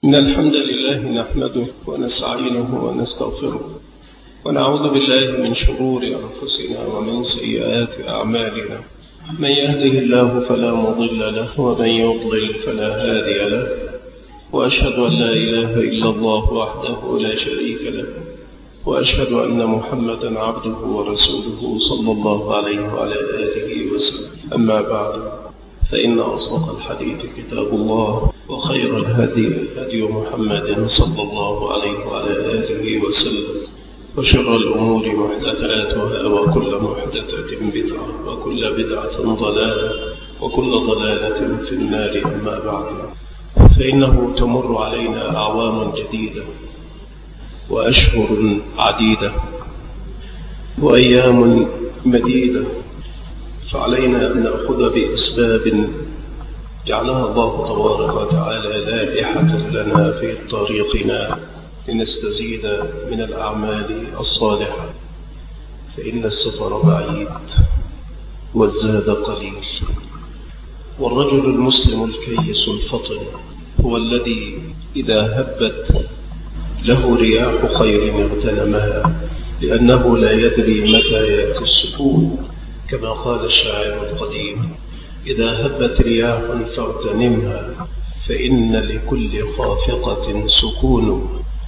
إن الحمد لله نحمده ونستعينه ونستغفره ونعوذ بالله من شرور أنفسنا ومن سيئات أعمالنا. من يهده الله فلا مضل له ومن يضلل فلا هادي له، وأشهد أن لا إله إلا الله وحده لا شريك له، وأشهد أن محمدا عبده ورسوله صلى الله عليه وعلى آله وسلم. أما بعد، فإن أصدق الحديث كتاب الله، وخير الهدي هدي محمد صلى الله عليه وعلى آله وسلم، وشر الأمور محدثاتها، وكل محدثة بدعة، وكل بدعة ضلالة، وكل ضلالة في النار. أما بعد، فإنه تمر علينا أعوام جديدة وأشهر عديدة وأيام مديدة، فعلينا أن نأخذ بأسباب جعلها الله تبارك وتعالى لائحة لنا في طريقنا لنستزيد من الأعمال الصالحة، فإن السفر بعيد والزاد قليل. والرجل المسلم الكيس الفطن هو الذي إذا هبت له رياح خير اغتنمها، لأنه لا يدري متى يأتي السكون، كما قال الشاعر القديم: إذا هبت رياح فاغتنمها، فإن لكل خافقة سكون،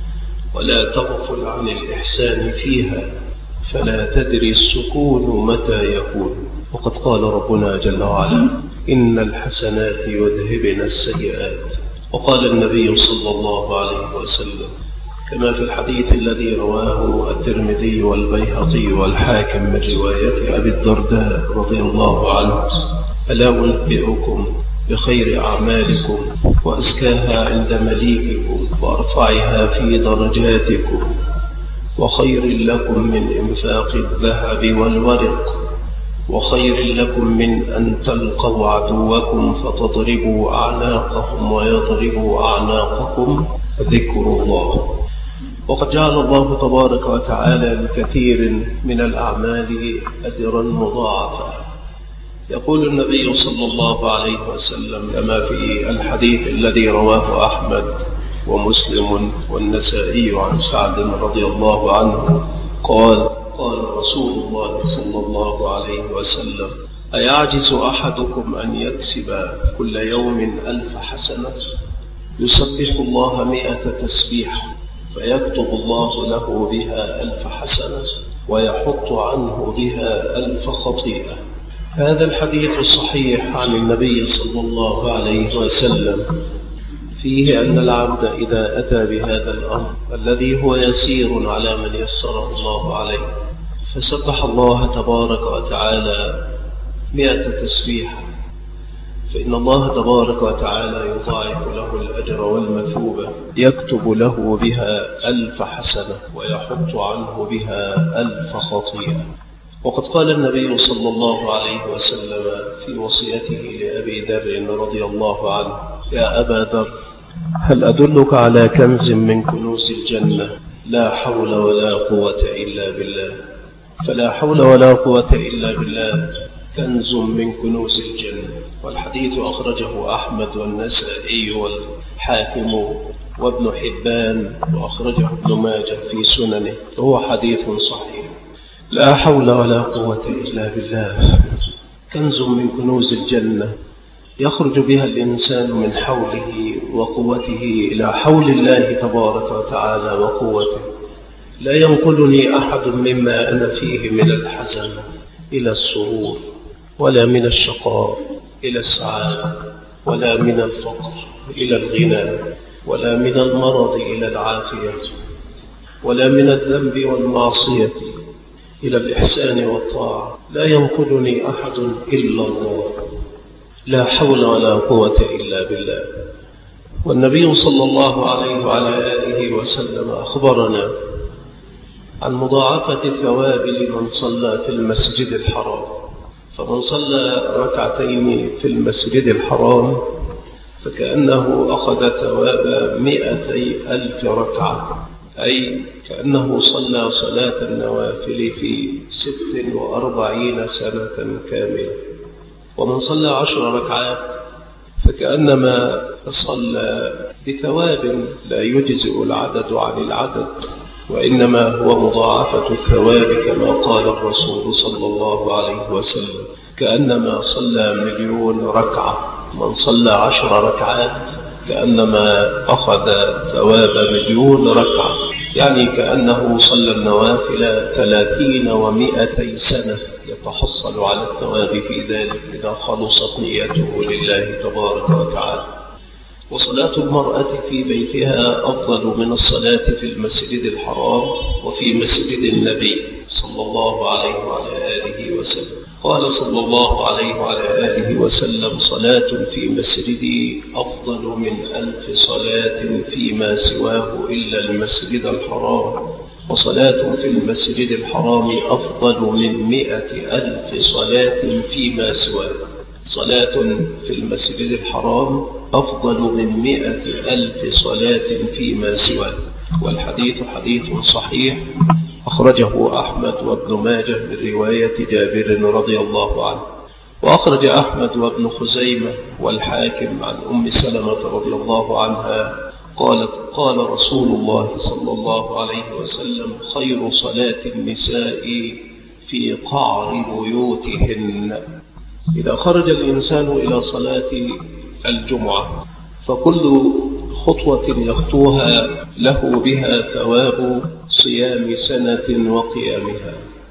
ولا تغفل عن الإحسان فيها، فلا تدري السكون متى يكون. وقد قال ربنا جل وعلا: إن الحسنات يذهبن السيئات. وقال النبي صلى الله عليه وسلم كما في الحديث الذي رواه الترمذي والبيهقي والحاكم من رواية أبي الدرداء رضي الله عنه: ألا أنبئكم بخير أعمالكم وأزكاها عند مليككم وأرفعها في درجاتكم وخير لكم من إنفاق الذهب والورق وخير لكم من أن تلقوا عدوكم فتضربوا أعناقهم ويضربوا أعناقكم، ذكر الله. وقد جعل الله تبارك وتعالى لكثير من الأعمال أجرا مضاعفا. يقول النبي صلى الله عليه وسلم كما في الحديث الذي رواه أحمد ومسلم والنسائي عن سعد رضي الله عنه قال: قال رسول الله صلى الله عليه وسلم: أيعجز أحدكم أن يكسب كل يوم 1000 حسنة؟ يسبح الله 100 تسبيحة، فيكتب الله له بها 1000 حسنة، ويحط عنه بها 1000 خطيئة. هذا الحديث الصحيح عن النبي صلى الله عليه وسلم فيه أن العبد إذا أتى بهذا الأمر الذي هو يسير على من يسره الله عليه، فسبح الله تبارك وتعالى 100 تسبيحة، فإن الله تبارك وتعالى يضاعف له الأجر والمثوبة، يكتب له بها 1000 حسنة، ويحط عنه بها 1000 خطيئة. وقد قال النبي صلى الله عليه وسلم في وصيته لأبي ذر رضي الله عنه: يا أبا ذر، هل أدلك على كنز من كنوز الجنة؟ لا حول ولا قوة إلا بالله. فلا حول ولا قوة إلا بالله كنز من كنوز الجنة. والحديث أخرجه أحمد والنسائي والحاكم وابن حبان، وأخرجه ابن ماجه في سننه، وهو حديث صحيح. لا حول ولا قوة إلا بالله كنز من كنوز الجنة، يخرج بها الإنسان من حوله وقوته إلى حول الله تبارك وتعالى وقوته. لا ينقلني أحد مما أنا فيه من الحزن إلى السرور، ولا من الشقاء إلى السعادة، ولا من الفقر إلى الغنى، ولا من المرض إلى العافية، ولا من الذنب والمعصية إلى الإحسان والطاعة. لا ينقلني أحد إلا الله. لا حول ولا قوة إلا بالله. والنبي صلى الله عليه وعلى آله وسلم أخبرنا عن مضاعفة الثواب لمن صلى في المسجد الحرام. فمن صلى ركعتين في المسجد الحرام فكأنه أخذ ثواب 200,000 ركعة، أي كأنه صلى صلاة النوافل في 46 سنة كاملة. ومن صلى 10 ركعات فكأنما صلى بثواب لا يجزئ العدد عن العدد، وإنما هو مضاعفة الثواب كما قال الرسول صلى الله عليه وسلم: كأنما صلى 1,000,000 ركعة. من صلى 10 ركعات كأنما أخذ ثواب 1,000,000 ركعة، يعني كأنه صلى النوافل 30 و200 سنة، يتحصل على الثواب في ذلك إذا خلصت نيته لله تبارك وتعالى. وصلاة المرأة في بيتها أفضل من الصلاة في المسجد الحرام وفي مسجد النبي صلى الله عليه وعلى آله وسلم. قال صلى الله عليه وعلى آله وسلم: صلاة في مسجدي أفضل من 1000 صلاة فيما سواه إلا المسجد الحرام، وصلاة في المسجد الحرام أفضل من 100,000 صلاة فيما سواه. صلاة في المسجد الحرام أفضل من 100,000 صلاة فيما سواه. والحديث حديث صحيح أخرجه أحمد وابن ماجه من رواية جابر رضي الله عنه، وأخرج أحمد وابن خزيمة والحاكم عن أم سلمة رضي الله عنها قالت: قال رسول الله صلى الله عليه وسلم: خير صلاة النساء في قعر بيوتهن. إذا خرج الإنسان إلى صلاة الجمعة فكل خطوة يخطوها له بها ثواب صيام سنة وقيامها.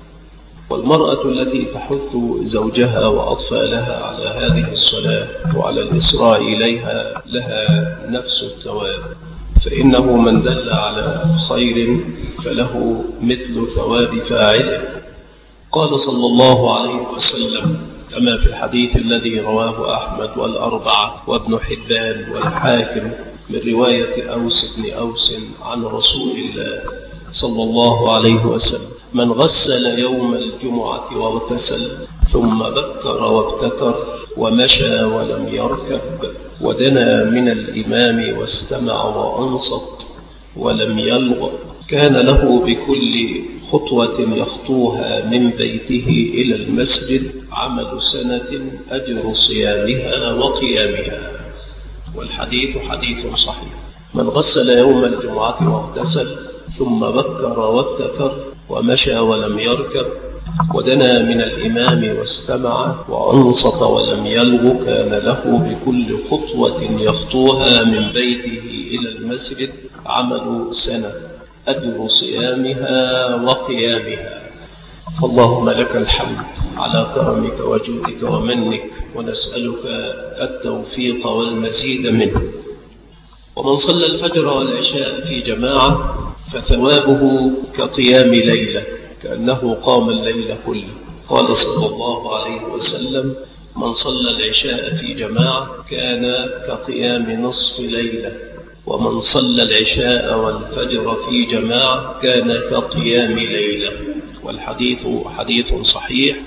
والمرأة التي تحث زوجها وأطفالها على هذه الصلاة وعلى الإسراع إليها لها نفس الثواب، فإنه من دل على خير فله مثل ثواب فاعله. قال صلى الله عليه وسلم كما في الحديث الذي رواه أحمد والأربعة وابن حبان والحاكم من رواية أوس بن أوس عن رسول الله صلى الله عليه وسلم: من غسل يوم الجمعة واغتسل ثم بكر وابتكر ومشى ولم يركب ودنا من الإمام واستمع وأنصت ولم يلغ، كان له بكل خطوة يخطوها من بيته إلى المسجد عمل سنة أجر صيامها وقيامها. والحديث حديث صحيح. من غسل يوم الجمعة واغتسل ثم بكر وابتكر ومشى ولم يركب ودنا من الإمام واستمع وأنصت ولم يلغ، كان له بكل خطوة يخطوها من بيته إلى المسجد عمل سنة أجر صيامها وقيامها. اللهم لك الحمد على كرمك وجودك ومنك، ونسألك التوفيق والمزيد منه. ومن صلى الفجر والعشاء في جماعة فثوابه كقيام ليلة، كأنه قام الليل كله. قال صلى الله عليه وسلم: من صلى العشاء في جماعة كان كقيام نصف ليلة، ومن صلى العشاء والفجر في جماعة كان كقيام ليلة. والحديث حديث صحيح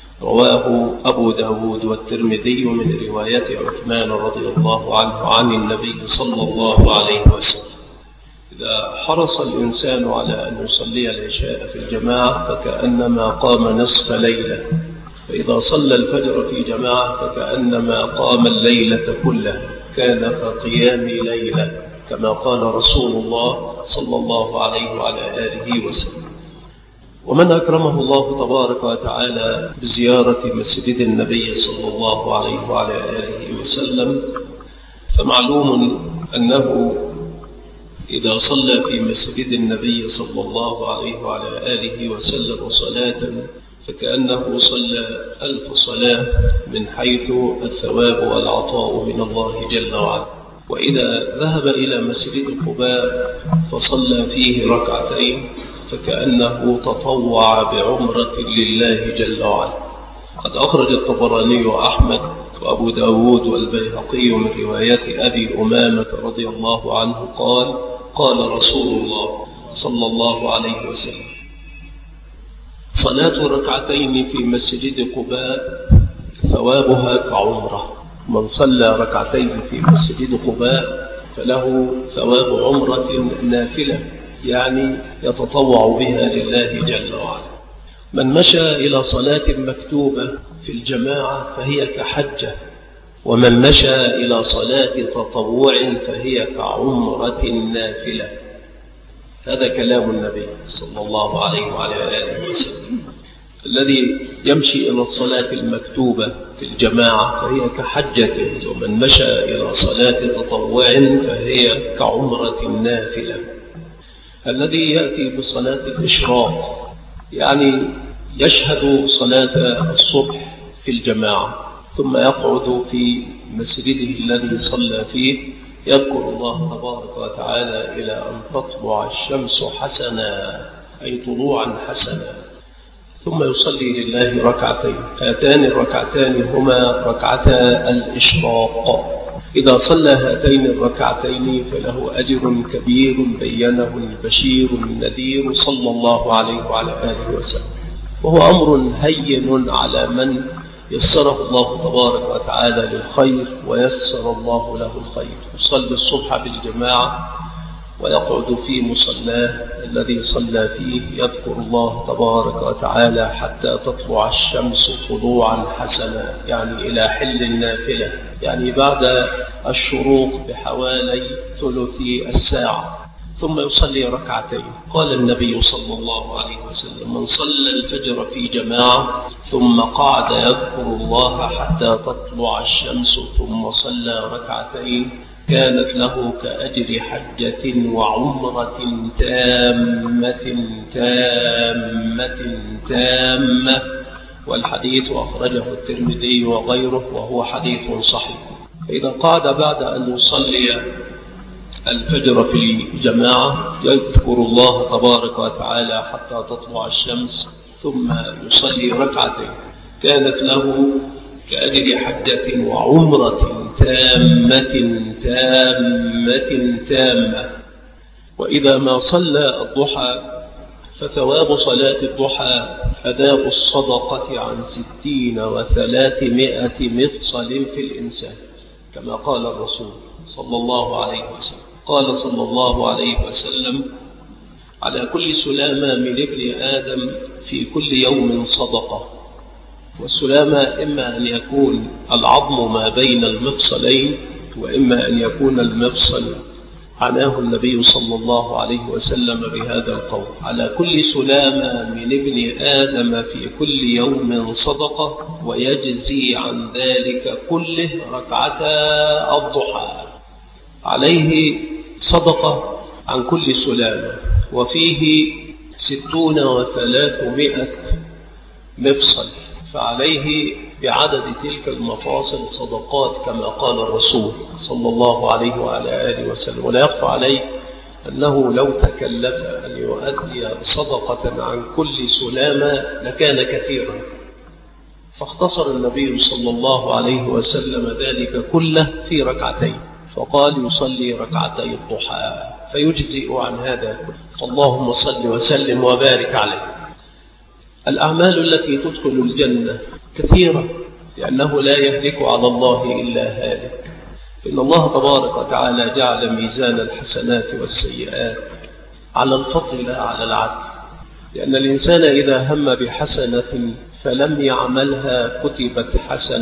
رواه أبو داود والترمذي من رواية عثمان رضي الله عنه عن النبي صلى الله عليه وسلم: إذا حرص الإنسان على أن يصلي العشاء في الجماعة فكأنما قام نصف ليلة، فإذا صلى الفجر في جماعة فكأنما قام الليلة كلها، كان كقيام ليلة كما قال رسول الله صلى الله عليه وعلى آله وسلم. ومن أكرمه الله تبارك وتعالى بزيارة مسجد النبي صلى الله عليه وعلى آله وسلم فمعلوم أنه إذا صلى في مسجد النبي صلى الله عليه وعلى آله وسلم صلاة فكأنه صلى 1000 صلاة من حيث الثواب والعطاء من الله جل وعلا. وإذا ذهب إلى مسجد قباء فصلى فيه ركعتين فكأنه تطوع بعمرة لله جل وعلا. قد أخرج الطبراني وأحمد وأبو داود والبيهقي من رواية أبي أمامة رضي الله عنه قال: قال رسول الله صلى الله عليه وسلم: صلاة ركعتين في مسجد قباء ثوابها كعمرة. من صلى ركعتين في مسجد قباء فله ثواب عمرة نافلة، يعني يتطوع بها لله جل وعلا. من مشى إلى صلاة مكتوبة في الجماعة فهي كحجة، ومن مشى إلى صلاة تطوع فهي كعمرة نافلة. هذا كلام النبي صلى الله عليه وعلى آله وسلم. الذي يمشي إلى الصلاة المكتوبة في الجماعة فهي كحجة، ومن مشى إلى صلاة تطوع فهي كعمرة نافلة. الذي يأتي بصلاة الإشراق يعني يشهد صلاة الصبح في الجماعة ثم يقعد في مسجده الذي صلى فيه يذكر الله تبارك وتعالى إلى أن تطلع الشمس حسنا، أي طلوعا حسنا، ثم يصلي لله ركعتين. هاتان الركعتان هما ركعتا الإشراق. إذا صلى هاتين الركعتين فله أجر كبير بينه البشير النذير صلى الله عليه وعلى آله وسلم، وهو أمر هين على من يسره الله تبارك وتعالى للخير ويسر الله له الخير. يصلي الصبح بالجماعة ويقعد في مصلاه الذي صلى فيه يذكر الله تبارك وتعالى حتى تطلع الشمس طلوعا حسنا، يعني إلى حل النافلة، يعني بعد الشروق بحوالي ثلث الساعة، ثم يصلي ركعتين. قال النبي صلى الله عليه وسلم: من صلى الفجر في جماعة ثم قعد يذكر الله حتى تطلع الشمس ثم صلى ركعتين كانت له كأجر حجة وعمرة تامة تامة تامة. والحديث أخرجه الترمذي وغيره وهو حديث صحيح. فإذا قعد بعد أن يصلي الفجر في جماعة يذكر الله تبارك وتعالى حتى تطلع الشمس ثم يصلي ركعتين كانت له كأجر حجة وعمرة تامة تامة تامة. وإذا ما صلى الضحى فثواب صلاة الضحى أداء الصدقة عن 60 و300 مفصل في الإنسان، كما قال الرسول صلى الله عليه وسلم. قال صلى الله عليه وسلم: على كل سلامة من ابن آدم في كل يوم صدقة. والسلامة إما أن يكون العظم ما بين المفصلين، وإما أن يكون المفصل. عناه النبي صلى الله عليه وسلم بهذا القول: على كل سلامة من ابن آدم في كل يوم صدقة، ويجزي عن ذلك كله ركعتا الضحى. عليه صدقة عن كل سلامة، وفيه 60 و300 مفصل، فعليه بعدد تلك المفاصل صدقات كما قال الرسول صلى الله عليه وعلى آله وسلم. ولا يخفى عليه أنه لو تكلف أن يؤدي صدقة عن كل سلامة لكان كثيرا، فاختصر النبي صلى الله عليه وسلم ذلك كله في ركعتين، فقال: يصلي ركعتي الضحى فيجزئ عن هذا كله. اللهم صل وسلم وبارك عليه. الأعمال التي تدخل الجنة كثيرة، لأنه لا يهلك على الله إلا هالك. إن الله تبارك وتعالى جعل ميزان الحسنات والسيئات على الفضل لا على العدل، لأن الإنسان إذا هم بحسنة فلم يعملها كتبت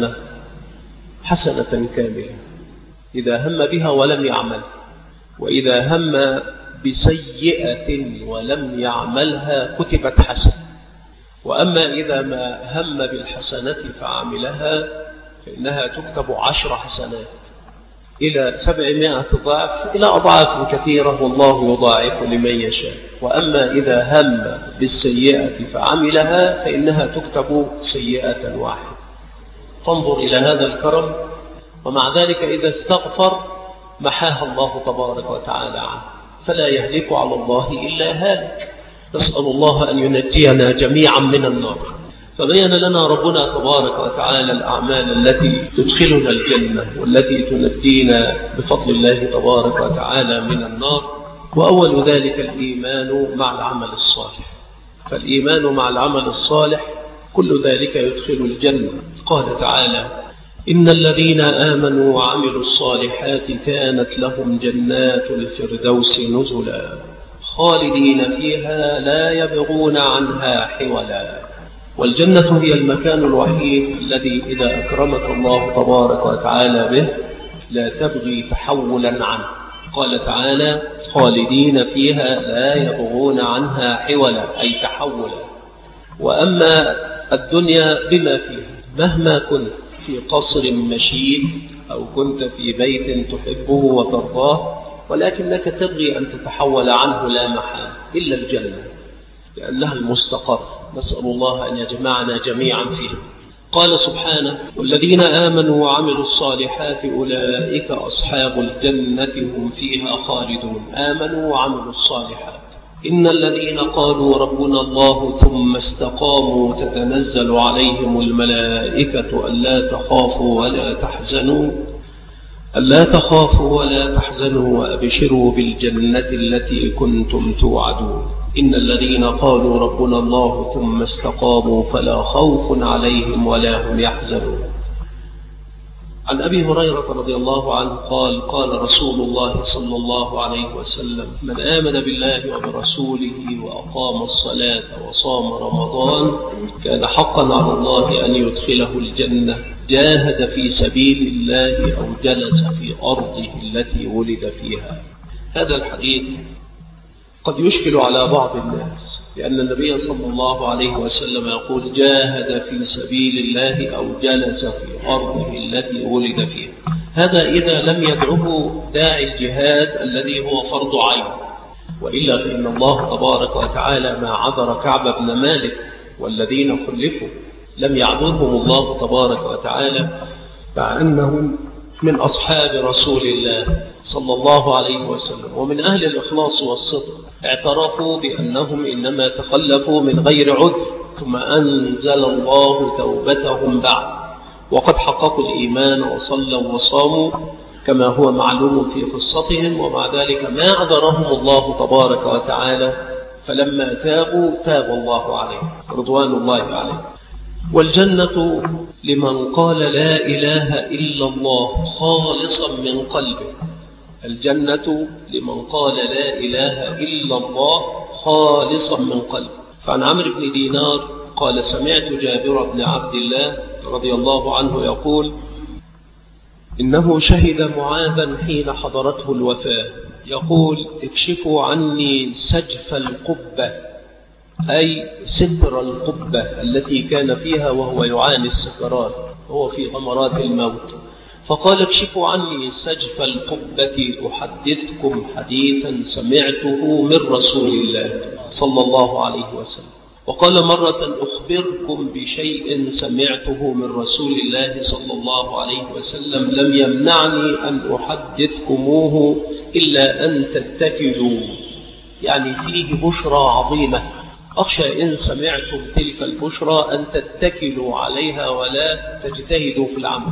حسنة كاملة إذا هم بها ولم يعمل، وإذا هم بسيئة ولم يعملها كتبت حسنة. وأما إذا ما هم بالحسنة فعملها فإنها تكتب 10 حسنات إلى 700 ضعف، إلى أضعاف كثيرة، والله يضاعف لمن يشاء. وأما إذا هم بالسيئة فعملها فإنها تكتب سيئة واحدة. فانظر إلى هذا الكرم. ومع ذلك إذا استغفر محاها الله تبارك وتعالى عنه، فلا يهلك على الله إلا هالك. نسأل الله أن ينجينا جميعا من النار. فبين لنا ربنا تبارك وتعالى الأعمال التي تدخلنا الجنة والتي تنجينا بفضل الله تبارك وتعالى من النار. وأول ذلك الإيمان مع العمل الصالح. فالإيمان مع العمل الصالح كل ذلك يدخل الجنة. قال تعالى: إن الذين آمنوا وعملوا الصالحات كانت لهم جنات الفردوس نزلا خالدين فيها لا يبغون عنها حولا. والجنة هي المكان الوحيد الذي إذا أكرمك الله تبارك وتعالى به لا تبغي تحولا عنه. قال تعالى: خالدين فيها لا يبغون عنها حولا، أي تحولا. وأما الدنيا بما فيها، مهما كنت في قصر مشيد أو كنت في بيت تحبه وترضاه، ولكنك تبغي أن تتحول عنه لا محال، إلا الجنة لأنها المستقر. نسأل الله أن يجمعنا جميعا فيها. قال سبحانه: والذين آمنوا وعملوا الصالحات أولئك أصحاب الجنة هم فيها خالدون. آمنوا وعملوا الصالحات. إن الذين قالوا ربنا الله ثم استقاموا تتنزل عليهم الملائكة ألا تخافوا ولا تحزنوا وأبشروا بالجنة التي كنتم توعدون. إن الذين قالوا ربنا الله ثم استقاموا فلا خوف عليهم ولا هم يحزنون. عن أبي هريرة رضي الله عنه قال: قال رسول الله صلى الله عليه وسلم: من آمن بالله وبرسوله وأقام الصلاة وصام رمضان كان حقا على الله أن يدخله الجنة، جاهد في سبيل الله أو جلس في أرضه التي ولد فيها. هذا الحديث قد يشكل على بعض الناس، لأن النبي صلى الله عليه وسلم يقول: جاهد في سبيل الله أو جلس في أرضه التي ولد فيها. هذا إذا لم يدعه داعي الجهاد الذي هو فرض عين، وإلا فإن الله تبارك وتعالى ما عذر كعب بن مالك والذين خلفوا لم يعذرهم الله تبارك وتعالى، مع أنهم من أصحاب رسول الله صلى الله عليه وسلم ومن أهل الإخلاص والصدق. اعترفوا بأنهم إنما تخلفوا من غير عذر، ثم أنزل الله توبتهم بعد، وقد حققوا الإيمان وصلوا وصاموا كما هو معلوم في قصتهم، ومع ذلك ما عذرهم الله تبارك وتعالى، فلما تابوا تاب الله عليهم رضوان الله عليهم. والجنة لمن قال لا إله إلا الله خالصا من قلبه. الجنة لمن قال لا إله إلا الله خالصا من قلبه. فعن عمرو بن دينار قال: سمعت جابر بن عبد الله رضي الله عنه يقول: إنه شهد معاذا حين حضرته الوفاة يقول: اكشفوا عني سجف القبة، أي ستر القبة التي كان فيها وهو يعاني السكرات، هو في غمرات الموت. فقال: اكشفوا عني سجف القبة أحدثكم حديثا سمعته من رسول الله صلى الله عليه وسلم. وقال مرة: أخبركم بشيء سمعته من رسول الله صلى الله عليه وسلم لم يمنعني أن أحدثكموه إلا أن تتكلوا، يعني فيه بشرى عظيمة، أخشى إن سمعتم تلك البشرى أن تتكلوا عليها ولا تجتهدوا في العمل.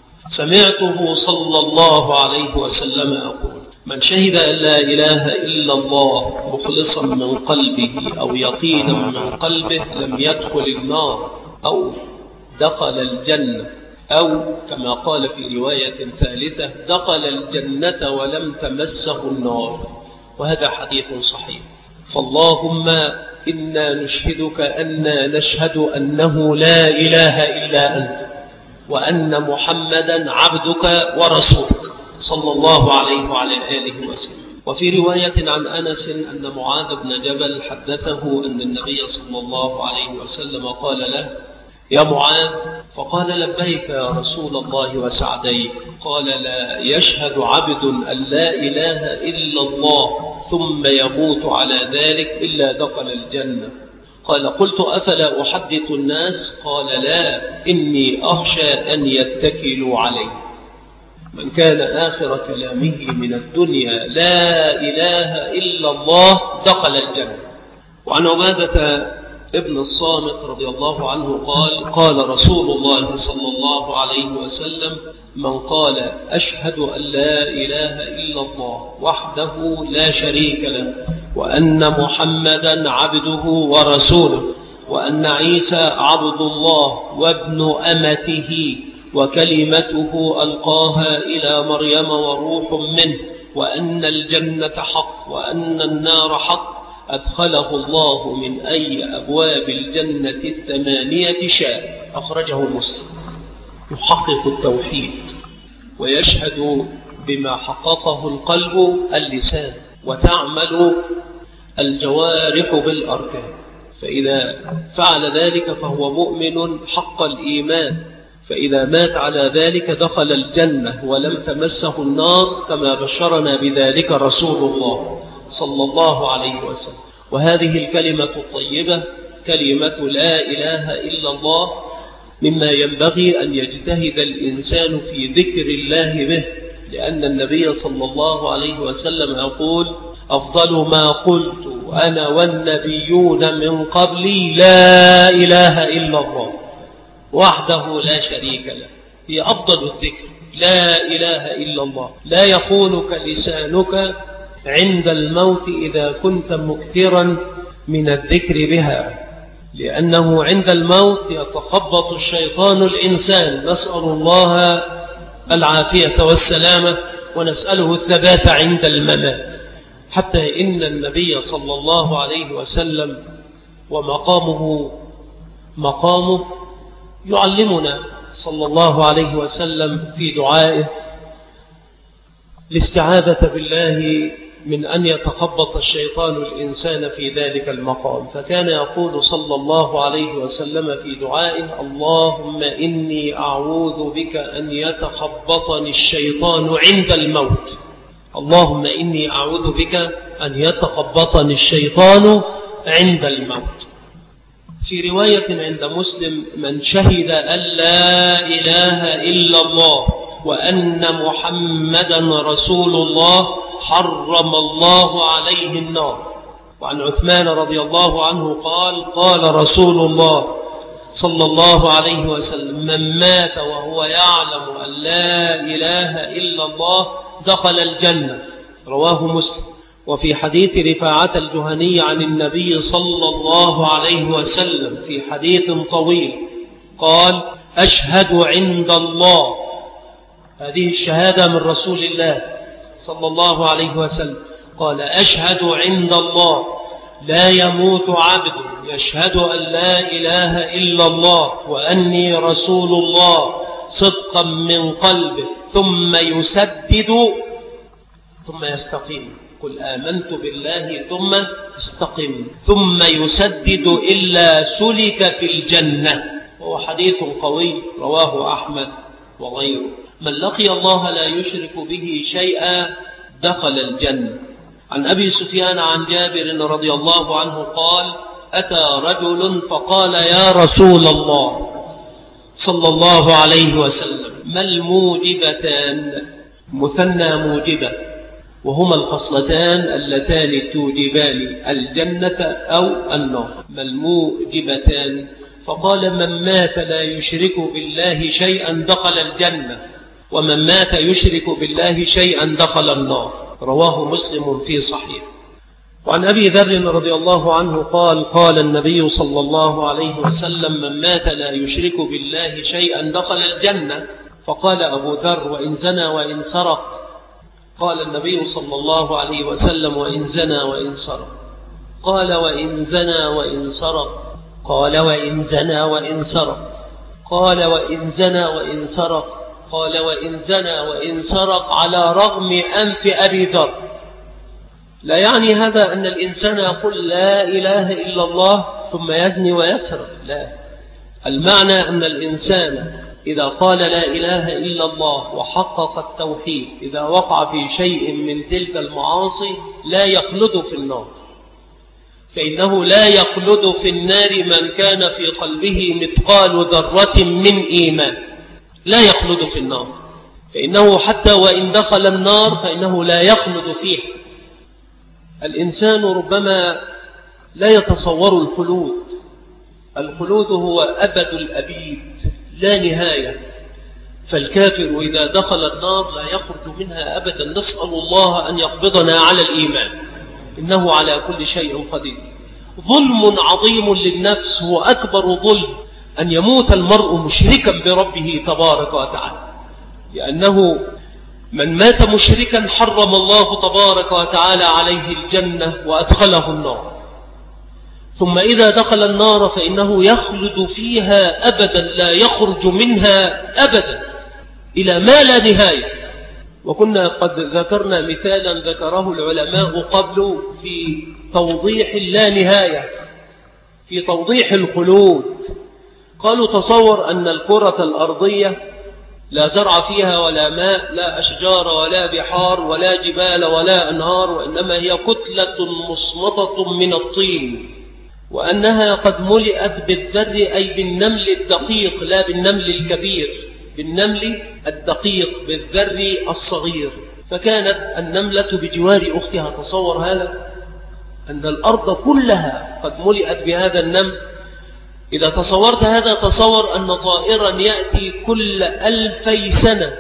سمعته صلى الله عليه وسلم يقول: من شهد أن لا إله إلا الله مخلصا من قلبه أو يقينا من قلبه لم يدخل النار أو دخل الجنة، أو كما قال في رواية ثالثة: دخل الجنة ولم تمسه النار. وهذا حديث صحيح. فاللهم إنا نشهدك أننا نشهد أنه لا إله إلا أنت، وأن محمدا عبدك ورسولك صلى الله عليه وعلى آله وسلم. وفي رواية عن أنس أن معاذ بن جبل حدثه أن النبي صلى الله عليه وسلم قال له: يا معاذ، فقال: لبيك يا رسول الله وسعديك. قال: لا يشهد عبد أن لا إله إلا الله ثم يموت على ذلك إلا دخل الجنة. قال: قلت: أفلا أحدث الناس؟ قال: لا، إني أخشى أن يتكلوا علي. من كان آخر كلامه من الدنيا لا إله إلا الله دخل الجنة. وعن عبادة ابن الصامت رضي الله عنه قال: قال رسول الله صلى الله عليه وسلم: من قال أشهد أن لا إله إلا الله وحده لا شريك له، وأن محمدا عبده ورسوله، وأن عيسى عبد الله وابن أمته وكلمته ألقاها إلى مريم وروح منه، وأن الجنة حق وأن النار حق، أدخله الله من أي أبواب الجنة 8 شاء. أخرجه مسلم. يحقق التوحيد ويشهد بما حققه القلب اللسان، وتعمل الجوارح بالأركان. فإذا فعل ذلك فهو مؤمن حق الإيمان، فإذا مات على ذلك دخل الجنة ولم تمسه النار، كما بشرنا بذلك رسول الله صلى الله عليه وسلم. وهذه الكلمة الطيبة كلمة لا إله إلا الله مما ينبغي أن يجتهد الإنسان في ذكر الله به، لأن النبي صلى الله عليه وسلم يقول: أفضل ما قلت أنا والنبيون من قبلي لا إله إلا الله وحده لا شريك له. هي أفضل الذكر لا إله إلا الله. لا يخونك لسانك عند الموت إذا كنت مكثرا من الذكر بها، لأنه عند الموت يتخبط الشيطان الإنسان. نسأل الله العافية والسلامة ونسأله الثبات عند الممات. حتى إن النبي صلى الله عليه وسلم مقامه يعلمنا صلى الله عليه وسلم في دعائه الاستعاذة بالله من أن يتخبط الشيطان الإنسان في ذلك المقام. فكان يقول صلى الله عليه وسلم في دعائه: اللهم إني أعوذ بك أن يتخبطني الشيطان عند الموت. اللهم إني أعوذ بك أن يتخبطني الشيطان عند الموت. في رواية عند مسلم: من شهد أن لا إله إلا الله وأن محمدا رسول الله حرم الله عليه النار. وعن عثمان رضي الله عنه قال: قال رسول الله صلى الله عليه وسلم: من مات وهو يعلم أن لا إله إلا الله دخل الجنة. رواه مسلم. وفي حديث رفاعة الجهني عن النبي صلى الله عليه وسلم في حديث طويل قال: أشهد عند الله. هذه الشهادة من رسول الله صلى الله عليه وسلم. قال: أشهد عند الله لا يموت عبد يشهد أن لا إله إلا الله وأني رسول الله صدقا من قلبه ثم يسدد ثم يستقيم. قل آمنت بالله ثم استقم ثم يسدد إلا سلك في الجنة. وهو حديث قوي رواه أحمد وغيره. من لقي الله لا يشرك به شيئا دخل الجنة. عن أبي سفيان عن جابر رضي الله عنه قال: أتى رجل فقال: يا رسول الله صلى الله عليه وسلم، ما الموجبتان؟ مثنى موجبة، وهما الخصلتان اللتان توجبان الجنة أو النار. ما الموجبتان؟ فقال: من مات لا يشرك بالله شيئا دخل الجنة، ومن مات يشرك بالله شيئا دخل النار. رواه مسلم في صحيح. وعن أبي ذر رضي الله عنه قال: قال النبي صلى الله عليه وسلم: من مات لا يشرك بالله شيئا دخل الجنة. فقال أبو ذر: وإن زنى وإن سرق؟ قال النبي صلى الله عليه وسلم: وإن زنى وإن سرق. قال: وإن زنى وإن سرق؟ قال: وإن زنى وإن سرق. قال: وإن زنى وإن سرق؟ قال: وإن زنى وإن سرق على رغم أنف أبي ذر. لا يعني هذا أن الإنسان يقول لا إله إلا الله ثم يزني ويسرق، لا. المعنى أن الإنسان إذا قال لا إله إلا الله وحقق التوحيد إذا وقع في شيء من تلك المعاصي لا يخلد في النار، فإنه لا يخلد في النار من كان في قلبه مثقال ذرة من إيمان، لا يخلد في النار، فإنه حتى وإن دخل النار فإنه لا يخلد فيه. الإنسان ربما لا يتصور الخلود. الخلود هو أبد الأبيد لا نهاية. فالكافر إذا دخل النار لا يخرج منها أبدا. نسأل الله أن يقبضنا على الإيمان، إنه على كل شيء قدير. ظلم عظيم للنفس هو أكبر ظلم أن يموت المرء مشركا بربه تبارك وتعالى، لأنه من مات مشركا حرم الله تبارك وتعالى عليه الجنة وأدخله النار. ثم إذا دخل النار فإنه يخلد فيها أبدا لا يخرج منها أبدا إلى ما لا نهاية. وكنا قد ذكرنا مثالا ذكره العلماء قبل في توضيح اللا نهاية، في توضيح الخلود. قالوا تصور أن الكرة الأرضية لا زرع فيها ولا ماء، لا أشجار ولا بحار ولا جبال ولا أنهار، وإنما هي كتلة مصمطة من الطين، وأنها قد ملئت بالذر أي بالنمل الدقيق لا بالنمل الكبير، بالنمل الدقيق بالذر الصغير. فكانت النملة بجوار أختها. تصور هذا، أن الأرض كلها قد ملئت بهذا النمل. إذا تصورت هذا تصور أن طائرا يأتي كل 2000 سنة،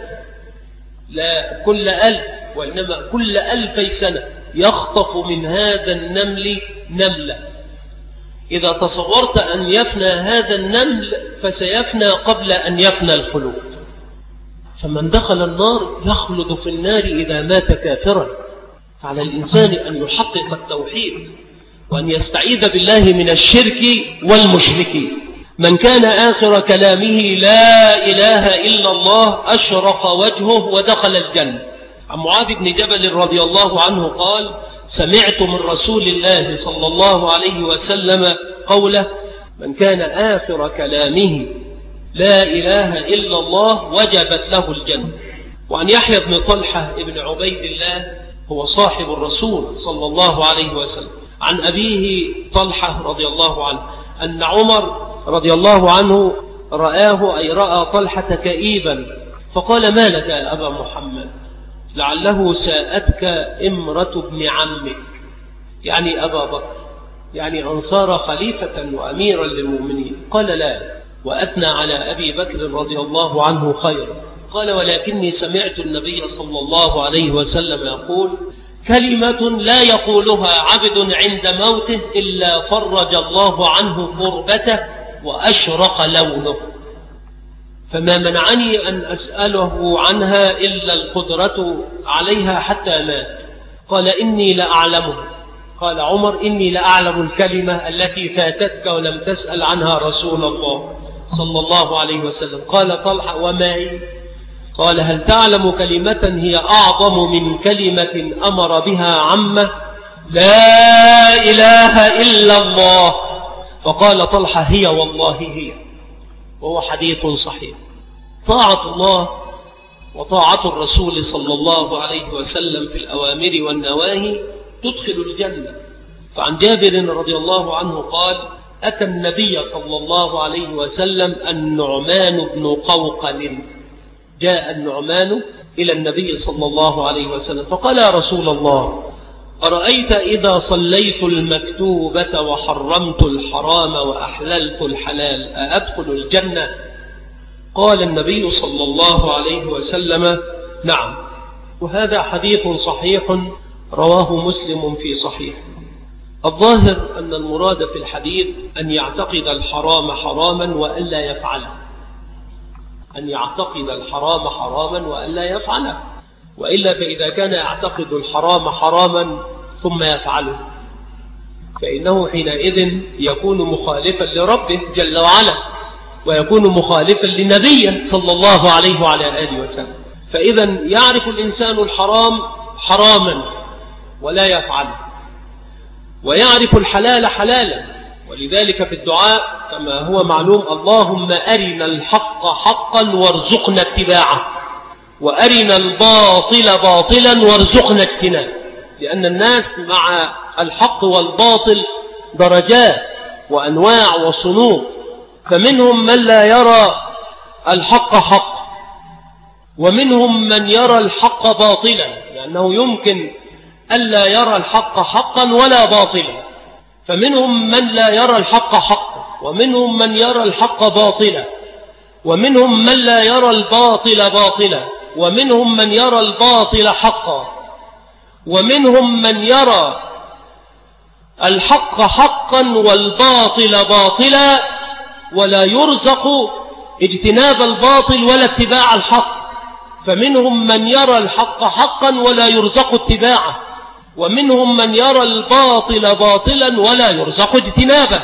لا كل 1000 وإنما كل 2000 سنة يخطف من هذا النمل نملة. إذا تصورت أن يفنى هذا النمل فسيفنى قبل أن يفنى الخلود. فمن دخل النار يخلد في النار إذا مات كافرا. فعلى الإنسان أن يحقق التوحيد وأن يستعيذ بالله من الشرك والمشركين. من كان آخر كلامه لا إله إلا الله أشرق وجهه ودخل الجنة. عن معاذ بن جبل رضي الله عنه قال: سمعت من رسول الله صلى الله عليه وسلم قوله: من كان آخر كلامه لا إله إلا الله وجبت له الجنة. وعن يحيى بن طلحة بن عبيد الله هو صاحب الرسول صلى الله عليه وسلم، عن أبيه طلحة رضي الله عنه أن عمر رضي الله عنه رآه، أي رأى طلحة كئيبا، فقال: ما لك يا أبا محمد؟ لعله ساءتك امرة ابن عمك، يعني أبا بكر، يعني أنصار خليفة وأميرا للمؤمنين. قال: لا، وأثنى على أبي بكر رضي الله عنه خيرا. قال: ولكني سمعت النبي صلى الله عليه وسلم يقول: كلمة لا يقولها عبد عند موته إلا فرج الله عنه كربته وأشرق لونه. فما منعني أن أسأله عنها إلا القدرة عليها حتى مات. قال: إني لأعلمه. قال عمر: إني لأعلم الكلمة التي فاتتك ولم تسأل عنها رسول الله صلى الله عليه وسلم. قال طلحة: وما هي؟ قال: هل تعلم كلمة هي أعظم من كلمة أمر بها عمه؟ لا إله إلا الله. فقال طلحة: هي والله هي. وهو حديث صحيح. طاعة الله وطاعة الرسول صلى الله عليه وسلم في الأوامر والنواهي تدخل الجنة. فعن جابر رضي الله عنه قال: أتى النبي صلى الله عليه وسلم النعمان بن قوقل. جاء النعمان إلى النبي صلى الله عليه وسلم فقال: يا رسول الله، أرأيت إذا صليت المكتوبة وحرمت الحرام وأحللت الحلال أأدخل الجنة؟ قال النبي صلى الله عليه وسلم: نعم. وهذا حديث صحيح رواه مسلم في صحيح. الظاهر أن المراد في الحديث أن يعتقد الحرام حراما وألا يفعله، أن يعتقد الحرام حراما وألا يفعله، وإلا فإذا كان يعتقد الحرام حراما ثم يفعله فإنه حينئذ يكون مخالفا لربه جل وعلا، ويكون مخالفا لنبيه صلى الله عليه وعلى آله وسلم. فإذا يعرف الإنسان الحرام حراما ولا يفعله، ويعرف الحلال حلالا. ولذلك في الدعاء كما هو معلوم: اللهم أرنا الحق حقا وارزقنا اتباعه، وأرنا الباطل باطلا وارزقنا اجتنابه. لأن الناس مع الحق والباطل درجات وأنواع وصنوف، فمنهم من لا يرى الحق حق، ومنهم من يرى الحق باطلا، لأنه يمكن ألا يرى الحق حقا ولا باطلا. فمنهم من لا يرى الحق حقا، ومنهم من يرى الحق باطلا، ومنهم من لا يرى الباطل باطلا، ومنهم من يرى الباطل حقا، ومنهم من يرى الحق حقا والباطل باطلا، ولا يرزق اجتناب الباطل ولا اتباع الحق. فمنهم من يرى الحق حقا ولا يرزق اتباعه، ومنهم من يرى الباطل باطلا ولا يرزق اجتنابه،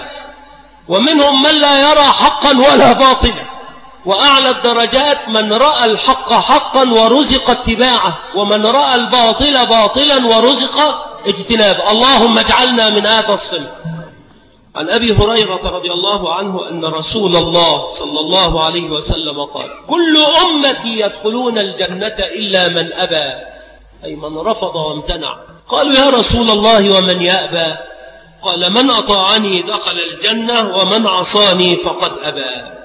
ومنهم من لا يرى حقا ولا باطلا. وأعلى الدرجات من رأى الحق حقا ورزق اتباعه، ومن رأى الباطل باطلا ورزق اجتنابه. اللهم اجعلنا من هذا الصنف. عن أبي هريرة رضي الله عنه أن رسول الله صلى الله عليه وسلم قال: كل أمتي يدخلون الجنة إلا من أبى، أي من رفض وامتنع. قالوا: يا رسول الله ومن يأبى؟ قال: من أطاعني دخل الجنة ومن عصاني فقد أبى.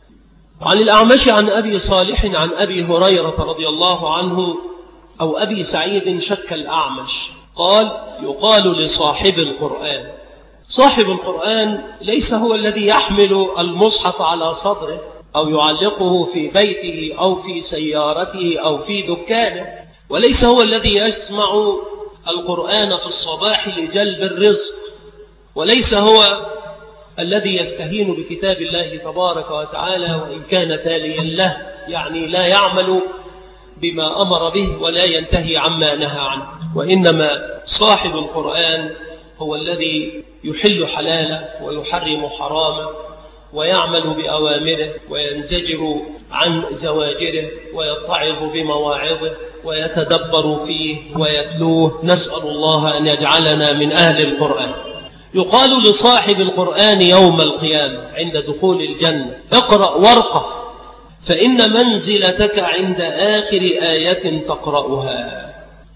عن الأعمش عن أبي صالح عن أبي هريرة رضي الله عنه أو أبي سعيد شك الأعمش قال: يقال لصاحب القرآن. صاحب القرآن ليس هو الذي يحمل المصحف على صدره أو يعلقه في بيته أو في سيارته أو في دكانه، وليس هو الذي يسمع القرآن في الصباح لجلب الرزق، وليس هو الذي يستهين بكتاب الله تبارك وتعالى وإن كان تاليا له، يعني لا يعمل بما أمر به ولا ينتهي عما نهى عنه. وإنما صاحب القرآن هو الذي يحل حلاله ويحرم حرامه ويعمل بأوامره وينزجر عن زواجره ويتعظ بمواعظه ويتدبر فيه ويتلوه. نسأل الله أن يجعلنا من أهل القرآن. يقال لصاحب القرآن يوم القيامة عند دخول الجنة: اقرأ ورقة فإن منزلتك عند آخر آية تقرأها.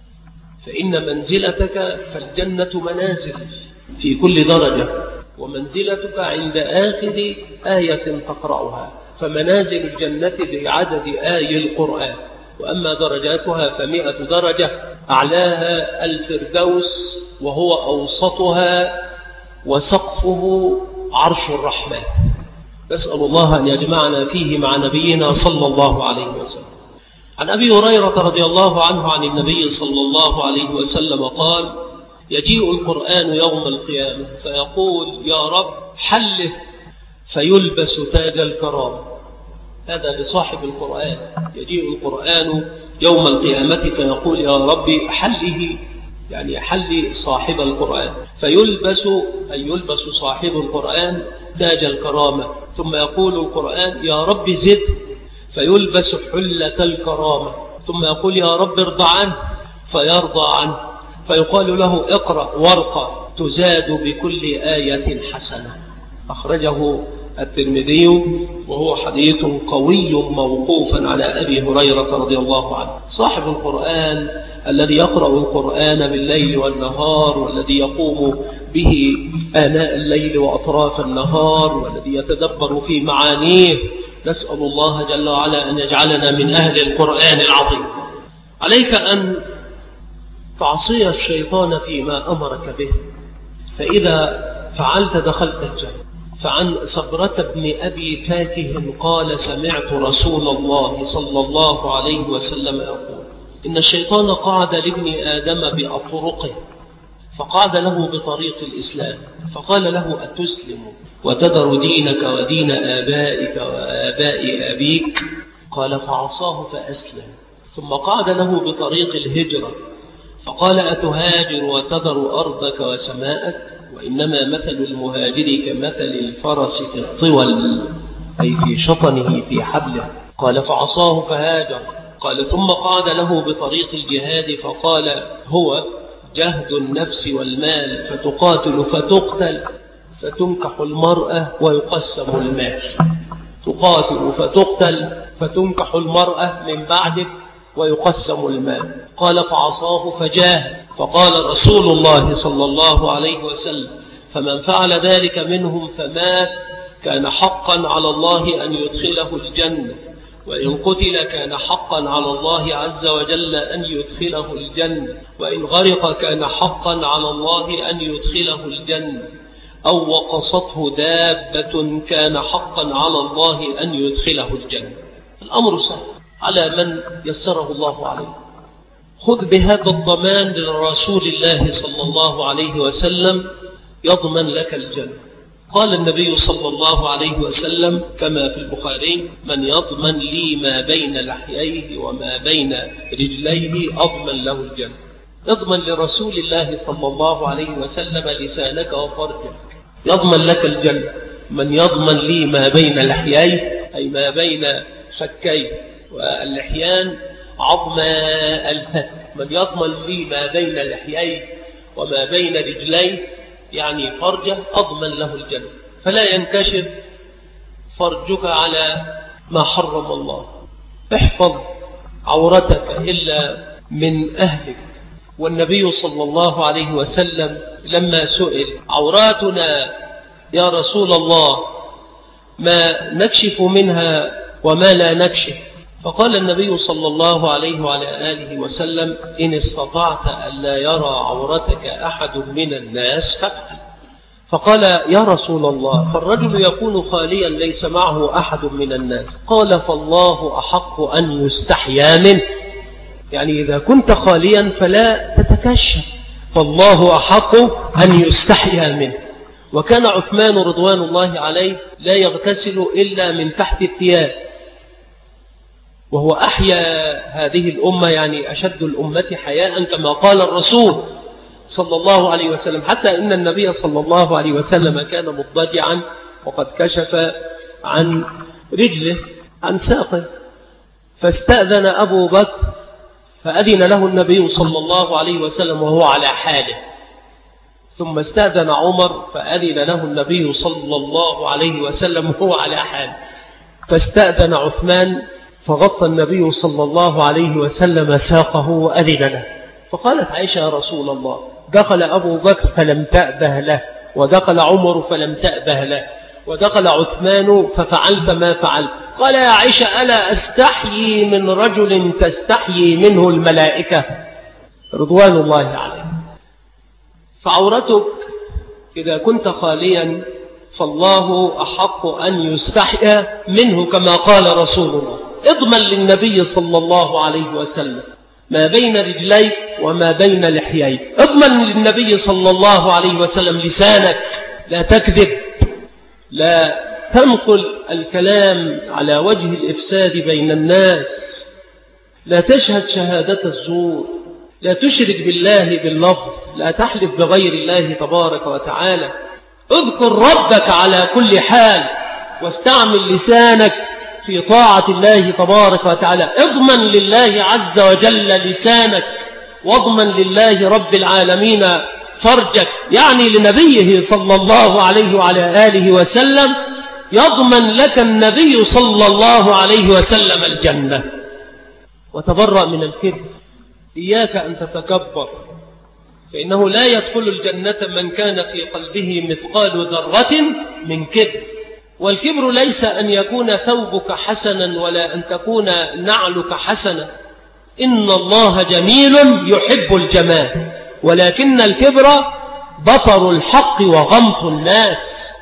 فإن منزلتك، فالجنة منازل في كل درجة، ومنزلتك عند آخر آية تقرأها، فمنازل الجنة بعدد آي القرآن، وأما درجاتها ف100 درجة، أعلاها الفردوس وهو أوسطها وسقفه عرش الرحمن. نسأل الله أن يجمعنا فيه مع نبينا صلى الله عليه وسلم. عن أبي هريرة رضي الله عنه عن النبي صلى الله عليه وسلم قال: يجيء القرآن يوم القيامة فيقول: يا رب حله، فيلبس تاج الكرامة. هذا لصاحب القرآن. يجيء القرآن يوم القيامة فيقول: يا رب حله، يعني حل صاحب القرآن، فيلبس، أي يلبس صاحب القرآن تاج الكرامة. ثم يقول القرآن: يا رب زد، فيلبس حلة الكرامة. ثم يقول: يا رب ارضى عنه، فيرضى عنه. فيقال له: اقرأ ورقة تزاد بكل آية حسنة. أخرجه الترمذي وهو حديث قوي موقوفا على أبي هريرة رضي الله عنه. صاحب القرآن الذي يقرأ القرآن بالليل والنهار، والذي يقوم به آناء الليل وأطراف النهار، والذي يتدبر في معانيه، نسأل الله جل وعلا أن يجعلنا من أهل القرآن العظيم. عليك أن تعصي الشيطان فيما أمرك به، فإذا فعلت دخلت الجنة. فعن صبرة بن أبي فاكه قال: سمعت رسول الله صلى الله عليه وسلم يقول: إن الشيطان قعد لابن آدم بأطرقه، فقعد له بطريق الإسلام، فقال له: أتسلم وتذر دينك ودين آبائك وآباء أبيك؟ قال: فعصاه فأسلم. ثم قعد له بطريق الهجرة، فقال: أتهاجر وتذر أرضك وسماءك؟ وإنما مثل المهاجر كمثل الفرس في الطول، أي في شطنه في حبله. قال: فعصاه فهاجر. قال: ثم قعد له بطريق الجهاد، فقال: هو جهد النفس والمال، فتقاتل فتقتل، فتنكح المرأة ويقسم المال. تقاتل فتقتل فتنكح المرأة من بعدك ويقسم المال. قال: فعصاه فجاهد. فقال رسول الله صلى الله عليه وسلم: فمن فعل ذلك منهم فمات كان حقا على الله أن يدخله الجنة، وإن قتل كان حقا على الله عز وجل أن يدخله الجنة، وإن غرق كان حقا على الله أن يدخله الجنة، أو وقصته دابة كان حقا على الله أن يدخله الجنة. الأمر سهل على من يسره الله عليه. خذ بهذا الضمان لرسول الله صلى الله عليه وسلم يضمن لك الجنة. قال النبي صلى الله عليه وسلم كما في البخاري: من يضمن لي ما بين لحييه وما بين رجليه أضمن له الجنة. اضمن لرسول الله صلى الله عليه وسلم لسانك وفرجك، يضمن لك الجنة. من يضمن لي ما بين لحيي، أي ما بين فكي، واللحيان عظم الفك، من يضمن لي ما بين لحيي وما بين رجلي يعني فرجه، أضمن له الجنة. فلا ينكشف فرجك على ما حرم الله. احفظ عورتك إلا من أهلك. والنبي صلى الله عليه وسلم لما سئل عوراتنا يا رسول الله ما نكشف منها وما لا نكشف، فقال النبي صلى الله عليه وعلى آله وسلم إن استطعت أن لا يرى عورتك أحد من الناس فافعل. فقال يا رسول الله فالرجل يكون خاليا ليس معه أحد من الناس، قال فالله أحق أن يستحيا منه، يعني إذا كنت خاليا فلا تتكشف، فالله أحق أن يستحيا منه. وكان عثمان رضوان الله عليه لا يغتسل إلا من تحت الثياب، وهو أحيا هذه الأمة، يعني أشد الأمة حياء كما قال الرسول صلى الله عليه وسلم، حتى إن النبي صلى الله عليه وسلم كان مضطجعا وقد كشف عن رجله عن ساقه، فاستأذن أبو بكر فأذن له النبي صلى الله عليه وسلم وهو على حاله، ثم استأذن عمر فأذن له النبي صلى الله عليه وسلم وهو على حاله، فاستأذن عثمان فغطى النبي صلى الله عليه وسلم ساقه وأذن له. فقالت عائشة يا رسول الله دخل أبو بكر فلم تأبه له، ودخل عمر فلم تأبه له، ودخل عثمان ففعلت ما فعلت. قال يا عائشة ألا أستحيي من رجل تستحيي منه الملائكة رضوان الله عليه. فعورتك إذا كنت خاليا فالله أحق أن يستحيا منه كما قال رسول الله. اضمن للنبي صلى الله عليه وسلم ما بين رجليك وما بين لحييك. اضمن للنبي صلى الله عليه وسلم لسانك، لا تكذب، لا تنقل الكلام على وجه الإفساد بين الناس، لا تشهد شهادة الزور، لا تشرك بالله باللفظ، لا تحلف بغير الله تبارك وتعالى. اذكر ربك على كل حال، واستعمل لسانك في طاعة الله تبارك وتعالى. اضمن لله عز وجل لسانك، واضمن لله رب العالمين فرجك، يعني لنبيه صلى الله عليه وعلى آله وسلم يضمن لك النبي صلى الله عليه وسلم الجنة. وتبرأ من الكبر، إياك أن تتكبر، فإنه لا يدخل الجنة من كان في قلبه مثقال ذرة من كبر. والكبر ليس أن يكون ثوبك حسنا ولا أن تكون نعلك حسنا، إن الله جميل يحب الجمال، ولكن الكبر بطر الحق وغمط الناس.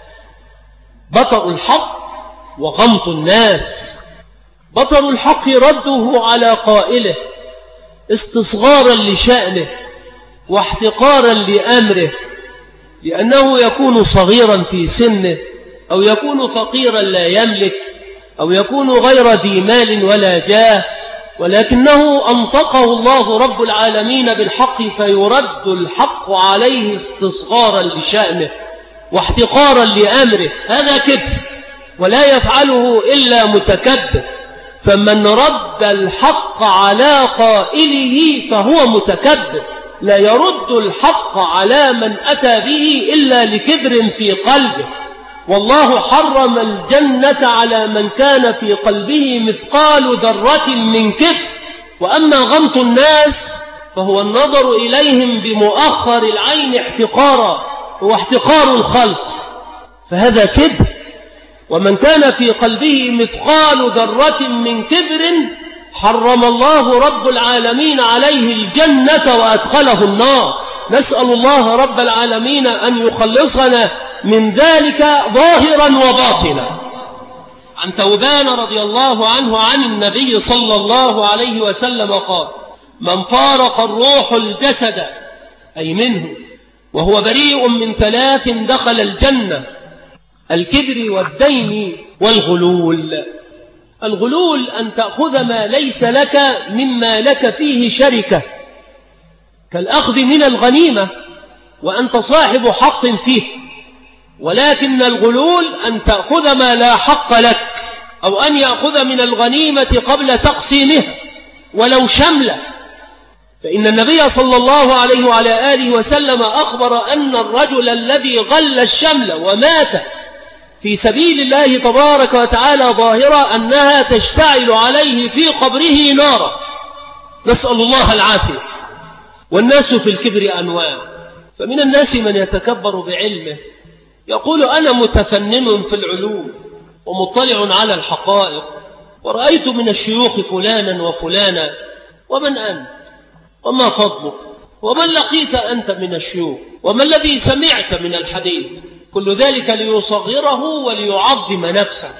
بطر الحق وغمط الناس. بطر الحق رده على قائله استصغارا لشأنه واحتقارا لأمره، لأنه يكون صغيرا في سنه، أو يكون فقيرا لا يملك، أو يكون غير ذي مال ولا جاه، ولكنه أنطقه الله رب العالمين بالحق فيرد الحق عليه استصغارا لشأنه واحتقارا لأمره. هذا كبر، ولا يفعله إلا متكبر. فمن رد الحق على قائله فهو متكبر، لا يرد الحق على من أتى به إلا لكبر في قلبه. والله حرم الجنة على من كان في قلبه مثقال ذرة من كبر. وأما غمط الناس فهو النظر إليهم بمؤخر العين احتقارا، هو احتقار الخلق، فهذا كبر. ومن كان في قلبه مثقال ذرة من كبر حرم الله رب العالمين عليه الجنة وأدخله النار. نسأل الله رب العالمين أن يخلصنا من ذلك ظاهرا وباطنا. عن ثوبان رضي الله عنه عن النبي صلى الله عليه وسلم قال: من فارق الروح الجسد أي منه وهو بريء من ثلاث دخل الجنة: الكبر والدين والغلول. الغلول أن تأخذ ما ليس لك مما لك فيه شركة، كالأخذ من الغنيمة وأنت صاحب حق فيه، ولكن الغلول أن تأخذ ما لا حق لك، أو أن يأخذ من الغنيمة قبل تقسيمها ولو شملة. فإن النبي صلى الله عليه وعلى آله وسلم أخبر أن الرجل الذي غل الشمل ومات في سبيل الله تبارك وتعالى ظاهرة أنها تشتعل عليه في قبره نارا، نسأل الله العافية. والناس في الكبر أنواع، فمن الناس من يتكبر بعلمه يقول أنا متفنن في العلوم ومطلع على الحقائق، ورأيت من الشيوخ فلانا وفلانا. ومن أنت؟ وما فضلك؟ ومن لقيت أنت من الشيوخ؟ وما الذي سمعت من الحديث؟ كل ذلك ليصغره وليعظم نفسه.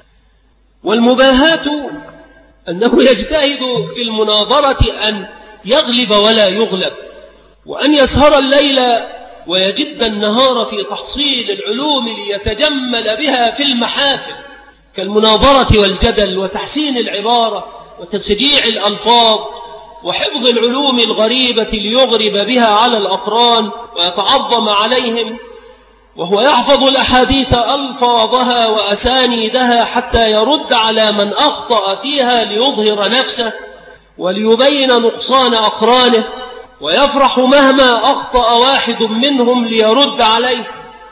والمباهات أنه يجتهد في المناظرة أن يغلب ولا يغلب، وأن يسهر الليل ويجد النهار في تحصيل العلوم ليتجمل بها في المحافل، كالمناظرة والجدل وتحسين العبارة وتسجيع الألفاظ وحفظ العلوم الغريبة ليغرب بها على الأقران ويتعظم عليهم، وهو يحفظ الأحاديث ألفاظها وأسانيدها حتى يرد على من أخطأ فيها ليظهر نفسه وليبين نقصان أقرانه، ويفرح مهما أخطأ واحد منهم ليرد عليه،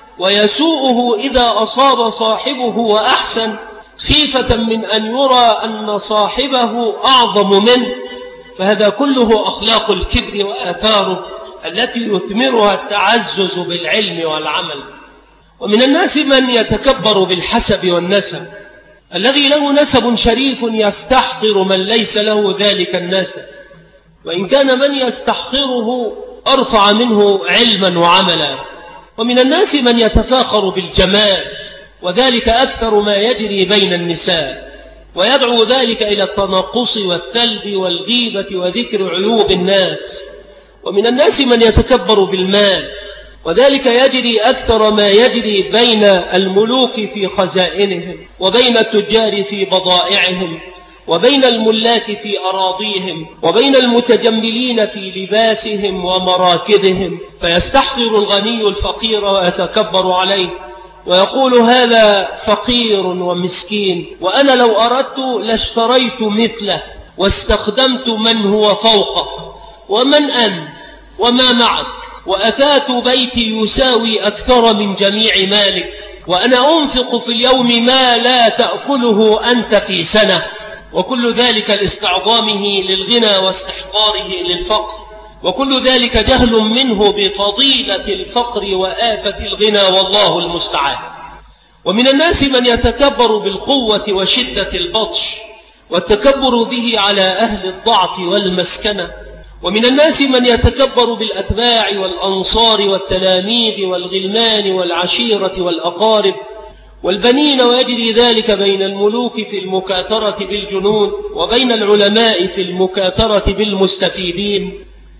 ويسوءه إذا أصاب صاحبه وأحسن، خيفة من أن يرى أن صاحبه أعظم منه. فهذا كله أخلاق الكبر وآثاره التي يثمرها التعزز بالعلم والعمل. ومن الناس من يتكبر بالحسب والنسب، الذي له نسب شريف يستحقر من ليس له ذلك النسب، وإن كان من يستحقره أرفع منه علما وعملا. ومن الناس من يتفاخر بالجمال، وذلك أكثر ما يجري بين النساء، ويدعو ذلك إلى التنقص والثلب والغيبة وذكر عيوب الناس. ومن الناس من يتكبر بالمال، وذلك يجري أكثر ما يجري بين الملوك في خزائنهم، وبين التجار في بضائعهم، وبين الملاك في أراضيهم، وبين المتجملين في لباسهم ومراكبهم، فيستحقر الغني الفقير ويتكبر عليه ويقول هذا فقير ومسكين، وأنا لو أردت لاشتريت مثله واستخدمت من هو فوقه. ومن أنت؟ وما معك؟ وأثاث بيتي يساوي أكثر من جميع مالك، وأنا أنفق في اليوم ما لا تأكله أنت في سنة. وكل ذلك لاستعظامه للغنى واستحقاره للفقر، وكل ذلك جهل منه بفضيلة الفقر وآفة الغنى، والله المستعان. ومن الناس من يتكبر بالقوة وشدة البطش، والتكبر به على أهل الضعف والمسكنة. ومن الناس من يتكبر بالأتباع والأنصار والتلاميذ والغلمان والعشيرة والأقارب والبنين، ويجري ذلك بين الملوك في المكاثرة بالجنود، وبين العلماء في المكاثرة بالمستفيدين.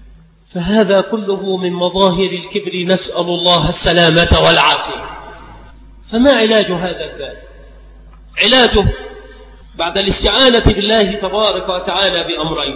فهذا كله من مظاهر الكبر، نسأل الله السلامة والعافية. فما علاج هذا الباب؟ علاجه بعد الاستعانة بالله تبارك وتعالى بأمرين.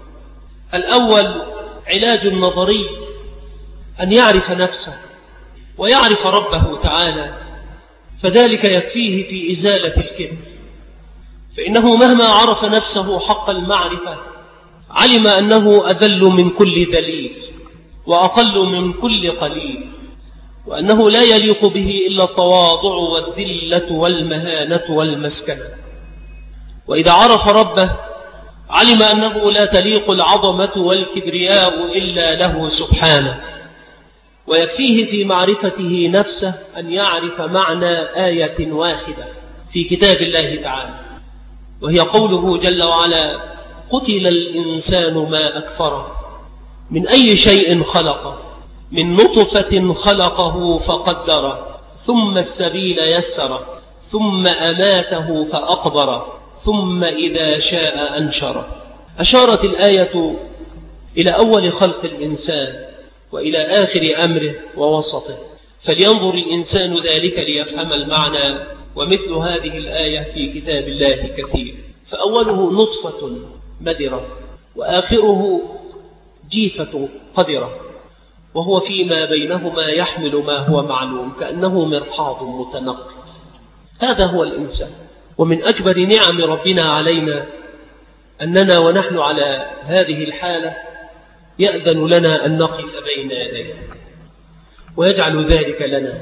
الأول علاج نظري، أن يعرف نفسه ويعرف ربه تعالى، فذلك يكفيه في إزالة الكبر. فإنه مهما عرف نفسه حق المعرفة علم أنه أذل من كل ذليل وأقل من كل قليل، وأنه لا يليق به إلا التواضع والذلة والمهانة والمسكنة. وإذا عرف ربه علم أنه لا تليق العظمة والكبرياء إلا له سبحانه. ويكفيه في معرفته نفسه أن يعرف معنى آية واحدة في كتاب الله تعالى، وهي قوله جل وعلا: قتل الإنسان ما أكفره، من أي شيء خلقه، من نطفة خلقه فقدره، ثم السبيل يسره، ثم أماته فأقبره، ثم إذا شاء أنشره. أشارت الآية إلى أول خلق الإنسان وإلى آخر أمره ووسطه، فلينظر الإنسان ذلك ليفهم المعنى. ومثل هذه الآية في كتاب الله كثير، فأوله نطفة مدرة، وآخره جيفة قذرة، وهو فيما بينهما يحمل ما هو معلوم كأنه مرحاض متنقل. هذا هو الإنسان. ومن أكبر نعم ربنا علينا أننا ونحن على هذه الحالة يأذن لنا أن نقف بين يديه ويجعل ذلك لنا.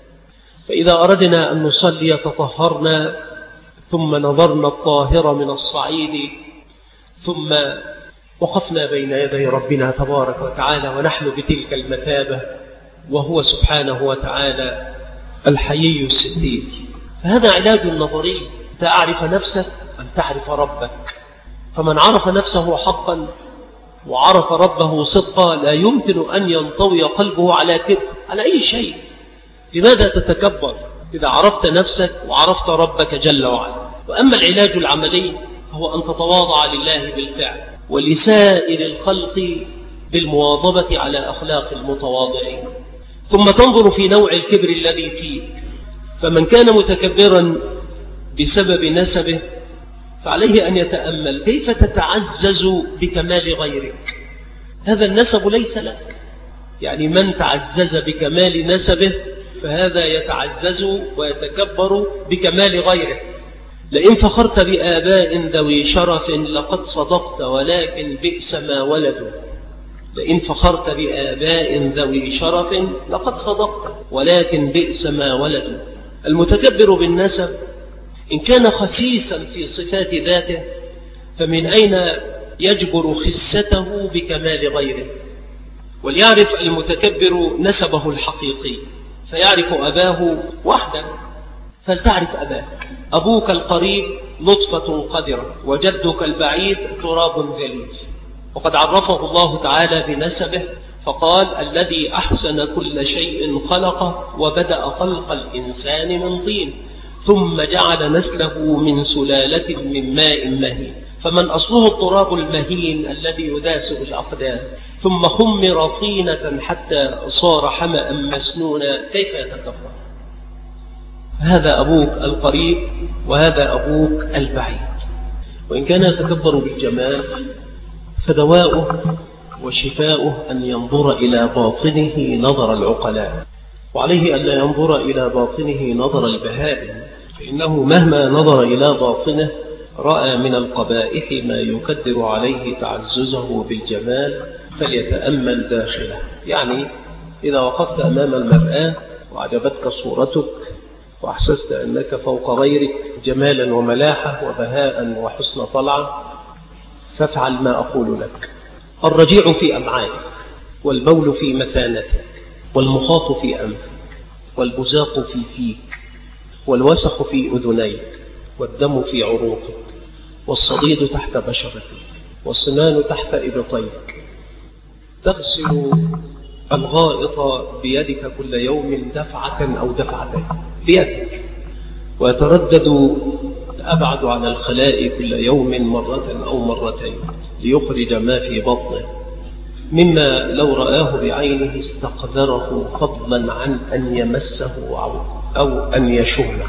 فإذا أردنا أن نصلي تطهرنا، ثم نظرنا الطاهر من الصعيد، ثم وقفنا بين يدي ربنا تبارك وتعالى ونحن بتلك المثابة، وهو سبحانه وتعالى الحيي الستير. فهذا علاج نظري. تعرف نفسك أن تعرف ربك. فمن عرف نفسه حقا وعرف ربه صدقا لا يمكن أن ينطوي قلبه على كبر على أي شيء. لماذا تتكبر إذا عرفت نفسك وعرفت ربك جل وعلا؟ وأما العلاج العملي فهو أن تتواضع لله بالفعل ولسائر الخلق بالمواظبة على أخلاق المتواضعين. ثم تنظر في نوع الكبر الذي فيك. فمن كان متكبرا بسبب نسبه فعليه أن يتأمل كيف تتعزز بكمال غيرك. هذا النسب ليس لك، يعني من تعزز بكمال نسبه فهذا يتعزز ويتكبر بكمال غيره. لئن فخرت بآباء ذوي شرف لقد صدقت ولكن بئس ما ولدوا. لئن فخرت بآباء ذوي شرف لقد صدقت ولكن بئس ما ولدوا. المتكبر بالنسب إن كان خسيسا في صفات ذاته فمن أين يجبر خسته بكمال غيره؟ وليعرف المتكبر نسبه الحقيقي، فيعرف أباه وحده. فلتعرف أباك. أبوك القريب لطفة قدرة، وجدك البعيد تراب ذليل. وقد عرفه الله تعالى بنسبه فقال: الذي أحسن كل شيء خلقه وبدأ خلق الإنسان من طين ثم جعل نسله من سلالة من ماء مهين. فمن أصله التراب المهين الذي يداسئ الأقدام ثم خمر طينة حتى صار حمأ مسنونا، كيف يتكبر؟ هذا أبوك القريب وهذا أبوك البعيد. وإن كان يتكبر بالجمال فدواؤه وشفاؤه أن ينظر إلى باطنه نظر العقلاء، وعليه أن لا ينظر إلى باطنه نظر البهائم، فإنه مهما نظر إلى باطنه رأى من القبائح ما يقدر عليه تعززه بالجمال، فليتأمل داخله. يعني إذا وقفت أمام المرآة وعجبتك صورتك وأحسست أنك فوق غيرك جمالا وملاحة وبهاء وحسن طلعة، فافعل ما أقول لك. الرجيع في أمعائك، والبول في مثانتك، والمخاط في أنفك، والبزاق في فيك، والوسخ في أذنيك، والدم في عروقك، والصديد تحت بشرتك، والسنان تحت إبطيك. تغسل الغائط بيدك كل يوم دفعة أو دفعتين بيدك، ويتردد أبعد عن الخلاء كل يوم مرة أو مرتين ليخرج ما في بطنه مما لو رآه بعينه استقذره، فضلا عن أن يمسه أو أن يشمه.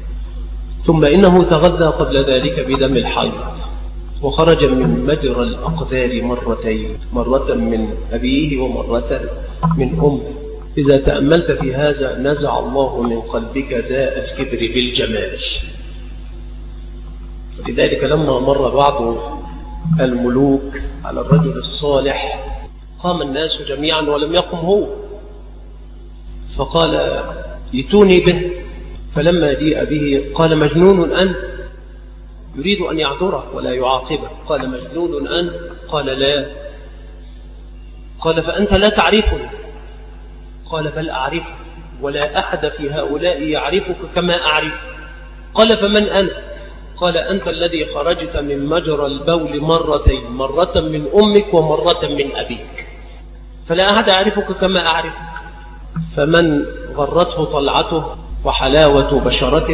ثم إنه تغذى قبل ذلك بدم الحيض وخرج من مجرى الأقدار مرتين، مرة من أبيه ومرة من أمه. إذا تأملت في هذا نزع الله من قلبك داء الكبر بالجمال. لذلك لما مر بعض الملوك على الرجل الصالح قام الناس جميعا ولم يقم هو، فقال: ائتوني به. فلما جيء به قال: مجنون أنت؟ يريد أن يعذره ولا يعاقبه. قال: مجنون أنت؟ قال: لا. قال: فأنت لا تعرفني؟ قال: بل أعرفك، ولا أحد في هؤلاء يعرفك كما أعرف. قال: فمن أنت؟ قال: أنت الذي خرجت من مجرى البول مرتين، مرة من أمك ومرة من أبيك، فلا أحد يعرفك كما أعرفك. فمن غرته طلعته وحلاوة بشرته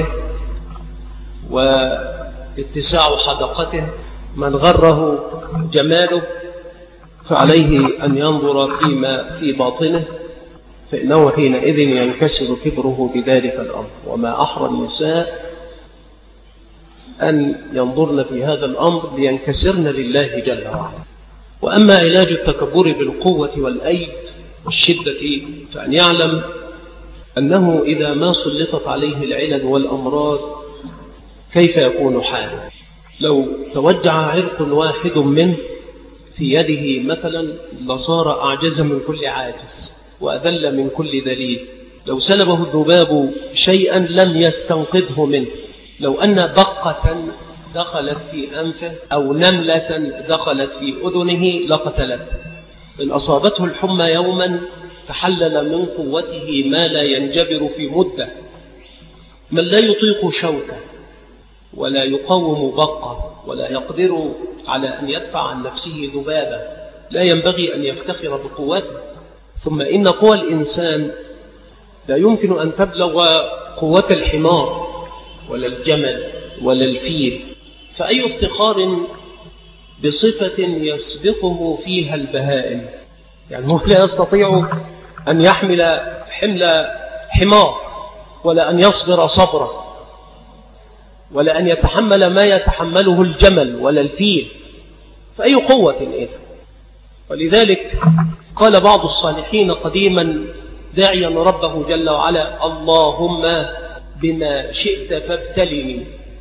واتساع حدقته، من غره جماله، فعليه أن ينظر فيما في باطنه، فإنه حينئذ ينكسر كبره بذلك الأمر. وما أحرى النساء أن ينظرن في هذا الأمر لينكسرن لله جل وعلا. وأما علاج التكبر بالقوة والأيد والشدة فأن يعلم أنه إذا ما سلطت عليه العلل والأمراض كيف يكون حاله. لو توجع عرق واحد منه في يده مثلا لصار أعجز من كل عاجز وأذل من كل دليل. لو سلبه الذباب شيئا لم يستنقذه منه. لو أن بقة دخلت في أنفه أو نملة دخلت في أذنه لقتلته. إن أصابته الحمى يوما تحلل من قوته ما لا ينجبر في مدة. من لا يطيق شوكة ولا يقاوم بقة ولا يقدر على أن يدفع عن نفسه ذبابة لا ينبغي أن يفتخر بقوته. ثم إن قوى الإنسان لا يمكن أن تبلغ قوة الحمار ولا الجمل ولا الفيل. فأي افتخار بصفة يسبقه فيها البهائم؟ يعني هو لا يستطيع أن يحمل حمل حمار ولا أن يصبر صبرا ولا أن يتحمل ما يتحمله الجمل ولا الفيل. فأي قوة إذا؟ ولذلك قال بعض الصالحين قديما داعيا ربه جل وعلا: اللهم بما شئت فابتلني.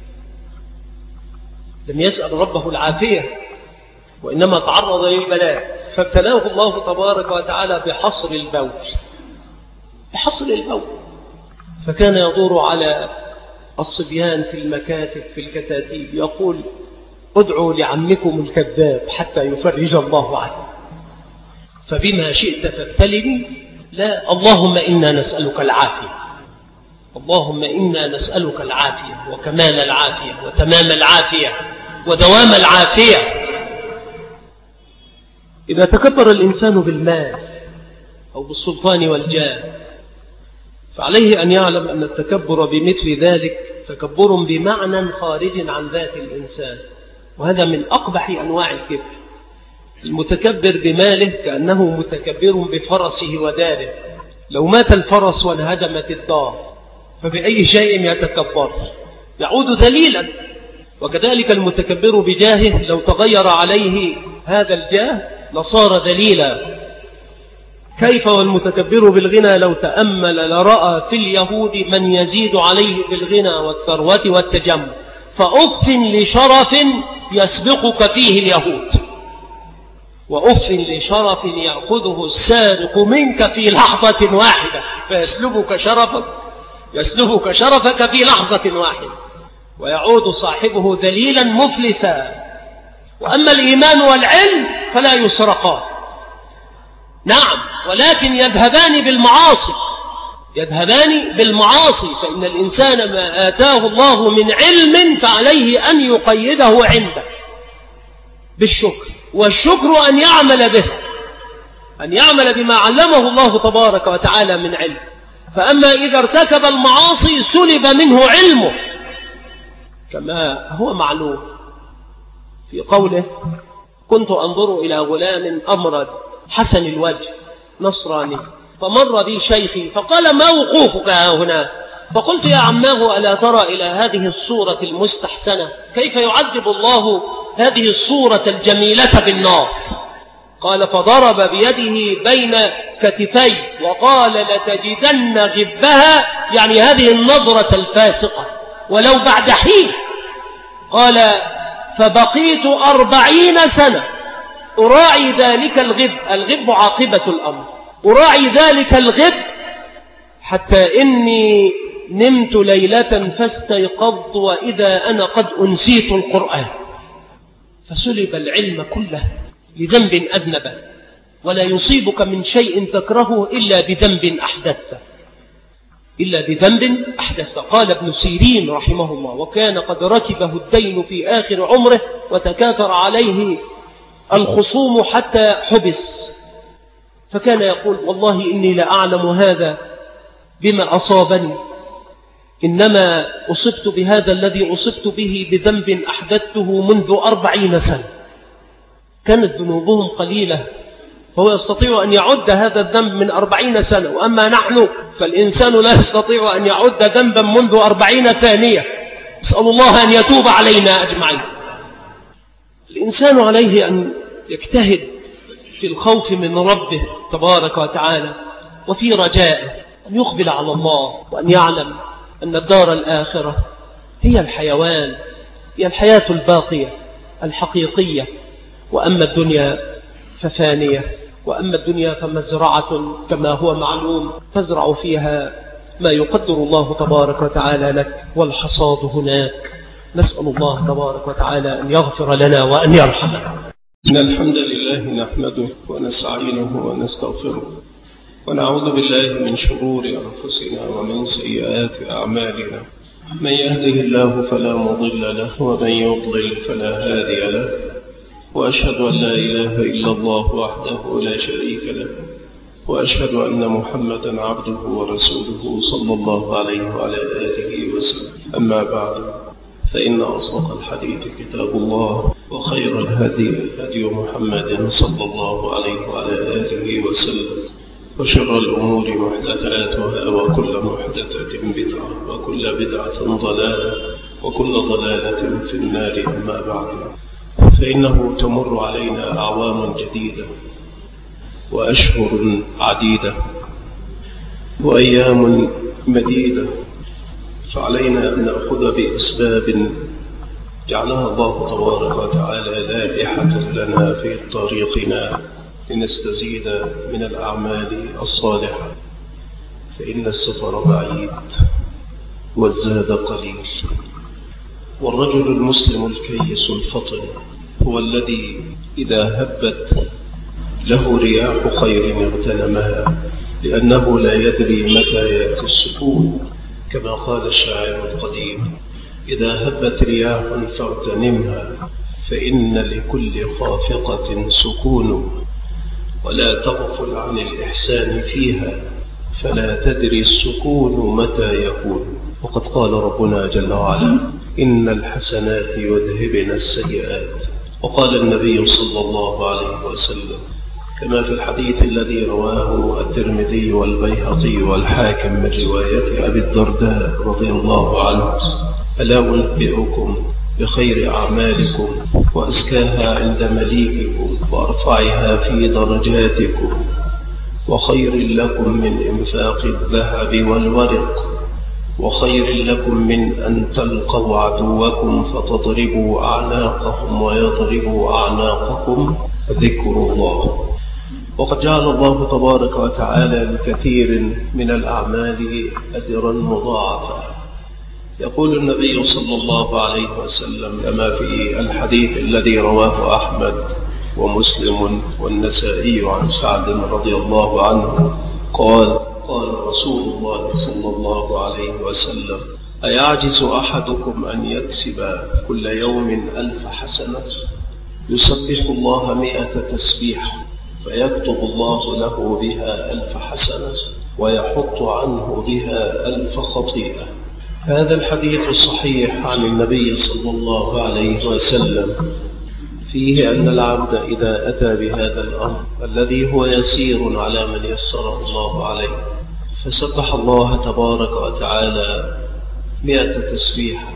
لم يسأل ربه العافية وإنما تعرض للبلاء فابتلاه الله تبارك وتعالى بحصر البول. بحصر البول. فكان يدور على الصبيان في المكاتب في الكتاتيب يقول: ادعوا لعمكم الكذاب حتى يفرج الله عنه. فبما شئت فابتلني؟ لا، اللهم إنا نسألك العافية. اللهم إنا نسألك العافية وكمال العافية وتمام العافية ودوام العافية. إذا تكبر الإنسان بالمال أو بالسلطان والجاه فعليه أن يعلم أن التكبر بمثل ذلك تكبر بمعنى خارج عن ذات الإنسان، وهذا من أقبح أنواع الكبر. المتكبر بماله كأنه متكبر بفرسه وداره. لو مات الفرس وانهدمت الدار فبأي شيء يتكبر؟ يعود ذليلا. وكذلك المتكبر بجاهه لو تغير عليه هذا الجاه لصار ذليلا. كيف والمتكبر بالغنى لو تأمل لرأى في اليهود من يزيد عليه بالغنى والثروة والتجمل. فأف لشرف يسبقك فيه اليهود، وأف لشرف يأخذه السارق منك في لحظة واحدة فيسلبك شرفك في لحظة واحدة ويعود صاحبه ذليلا مفلسا. وأما الإيمان والعلم فلا يسرقان، نعم، ولكن يذهبان بالمعاصي. فإن الإنسان ما آتاه الله من علم فعليه أن يقيده عنده بالشكر، والشكر أن يعمل بما علمه الله تبارك وتعالى من علم. فأما إذا ارتكب المعاصي سلب منه علمه، كما هو معلوم في قوله: كنت أنظر إلى غلام أمرد حسن الوجه نصراني فمر بي شيخي فقال: ما وقوفك هنا؟ فقلت: يا عماه ألا ترى إلى هذه الصورة المستحسنة كيف يعذب الله هذه الصورة الجميلة بالنار؟ قال: فضرب بيده بين كتفي وقال: لتجدن غبها، يعني هذه النظرة الفاسقة، ولو بعد حين. قال: فبقيت 40 سنة أراعي ذلك الغب عاقبة الأمر، أراعي ذلك الغب حتى إني نمت ليلة فاستيقظت وإذا أنا قد أنسيت القرآن. فسلب العلم كله لذنب أذنبه، ولا يصيبك من شيء تكرهه إلا بذنب أحدث. قال ابن سيرين رحمه الله: وكان قد ركبه الدين في آخر عمره وتكاثر عليه الخصوم حتى حبس، فكان يقول: والله إني لأعلم هذا بما أصابني، إنما أصبت بهذا الذي أصبت به بذنب أحدثته منذ 40 سنة. كانت ذنوبهم قليلة فهو يستطيع أن يعد هذا الذنب من 40 سنة، وأما نحن فالإنسان لا يستطيع أن يعد ذنبا منذ 40 ثانية. أسأل الله أن يتوب علينا أجمعين. الإنسان عليه أن يجتهد في الخوف من ربه تبارك وتعالى وفي رجائه أن يقبل على الله، وأن يعلم أن الدار الآخرة هي الحيوان، هي الحياة الباقية الحقيقية، وأما الدنيا ففانية، وأما الدنيا فمزرعة كما هو معلوم تزرع فيها ما يقدر الله تبارك وتعالى لك، والحصاد هناك. نسأل الله تبارك وتعالى أن يغفر لنا وأن يرحمنا. إن الحمد لله نحمده ونستعينه ونستغفره، ونعوذ بالله من شرور أنفسنا ومن سيئات أعمالنا. من يهده الله فلا مضل له، ومن يضلل فلا هادي له، وأشهد أن لا إله إلا الله وحده لا شريك له، وأشهد أن محمدا عبده ورسوله صلى الله عليه وعلى آله وسلم. أما بعد، فإن أصدق الحديث كتاب الله، وخير الهدي هدي محمد صلى الله عليه وعلى آله وسلم، وشر الأمور محدثاتها، وكل محدثة بدعة، وكل بدعة ضلالة، وكل ضلالة في النار. أما بعد، فإنه تمر علينا أعوام جديدة، وأشهر عديدة، وأيام مديدة، فعلينا أن نأخذ بأسباب جعلها الله تبارك وتعالى لائحة لنا في طريقنا لنستزيد من الأعمال الصالحة، فإن السفر بعيد والزاد قليل. والرجل المسلم الكيس الفطن هو الذي إذا هبت له رياح خير اغتنمها، لأنه لا يدري متى يأتي السكون، كما قال الشاعر القديم: إذا هبت رياح فاغتنمها، فإن لكل خافقة سكون، ولا تغفل عن الإحسان فيها، فلا تدري السكون متى يكون. وقد قال ربنا جل وعلا: إن الحسنات يذهبن السيئات. وقال النبي صلى الله عليه وسلم كما في الحديث الذي رواه الترمذي والبيهقي والحاكم من رواية أبي الدرداء رضي الله عنه: ألا أنبئكم بخير أعمالكم وأزكاها عند مليككم وأرفعها في درجاتكم وخير لكم من إنفاق الذهب والورق وخير لكم من أن تلقوا عدوكم فتضربوا أعناقهم ويضربوا أعناقكم، ذكر الله. وقد جعل الله تبارك وتعالى لكثير من الأعمال أجرا مضاعفا. يقول النبي صلى الله عليه وسلم كما في الحديث الذي رواه أحمد ومسلم والنسائي عن سعد رضي الله عنه قال: قال رسول الله صلى الله عليه وسلم: أيعجز أحدكم أن يكسب كل يوم 1000 حسنة؟ يسبح الله 100 تسبيحة، فيكتب الله له بها 1000 حسنة، ويحط عنه بها 1000 خطيئة. هذا الحديث الصحيح عن النبي صلى الله عليه وسلم فيه أن العبد إذا أتى بهذا الأمر الذي هو يسير على من يسره الله عليه، فسبح الله تبارك وتعالى 100 تسبيحة،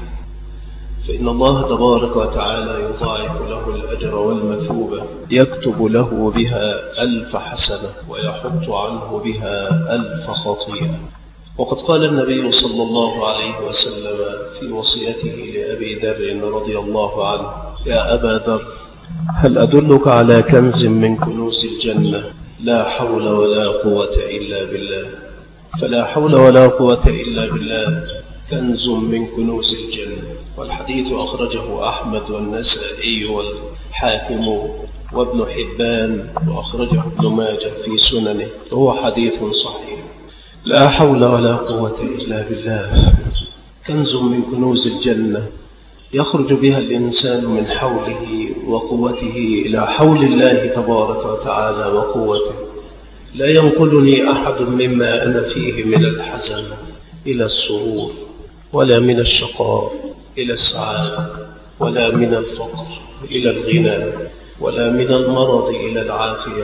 فإن الله تبارك وتعالى يضاعف له الأجر والمثوبة، يكتب له بها 1000 حسنة، ويحط عنه بها 1000 خطيئة. وقد قال النبي صلى الله عليه وسلم في وصيته لأبي ذر رضي الله عنه: يا أبا ذر، هل أدلك على كنز من كنوز الجنة؟ لا حول ولا قوة إلا بالله. فلا حول ولا قوة إلا بالله كنز من كنوز الجنة. والحديث أخرجه أحمد والنسائي والحاكم وابن حبان، وأخرجه ابن ماجه في سننه، وهو حديث صحيح. لا حول ولا قوة إلا بالله كنز من كنوز الجنة، يخرج بها الإنسان من حوله وقوته إلى حول الله تبارك وتعالى وقوته. لا ينقلني أحد مما أنا فيه من الحزن إلى السرور، ولا من الشقاء إلى السعادة، ولا من الفقر إلى الغنى، ولا من المرض إلى العافية،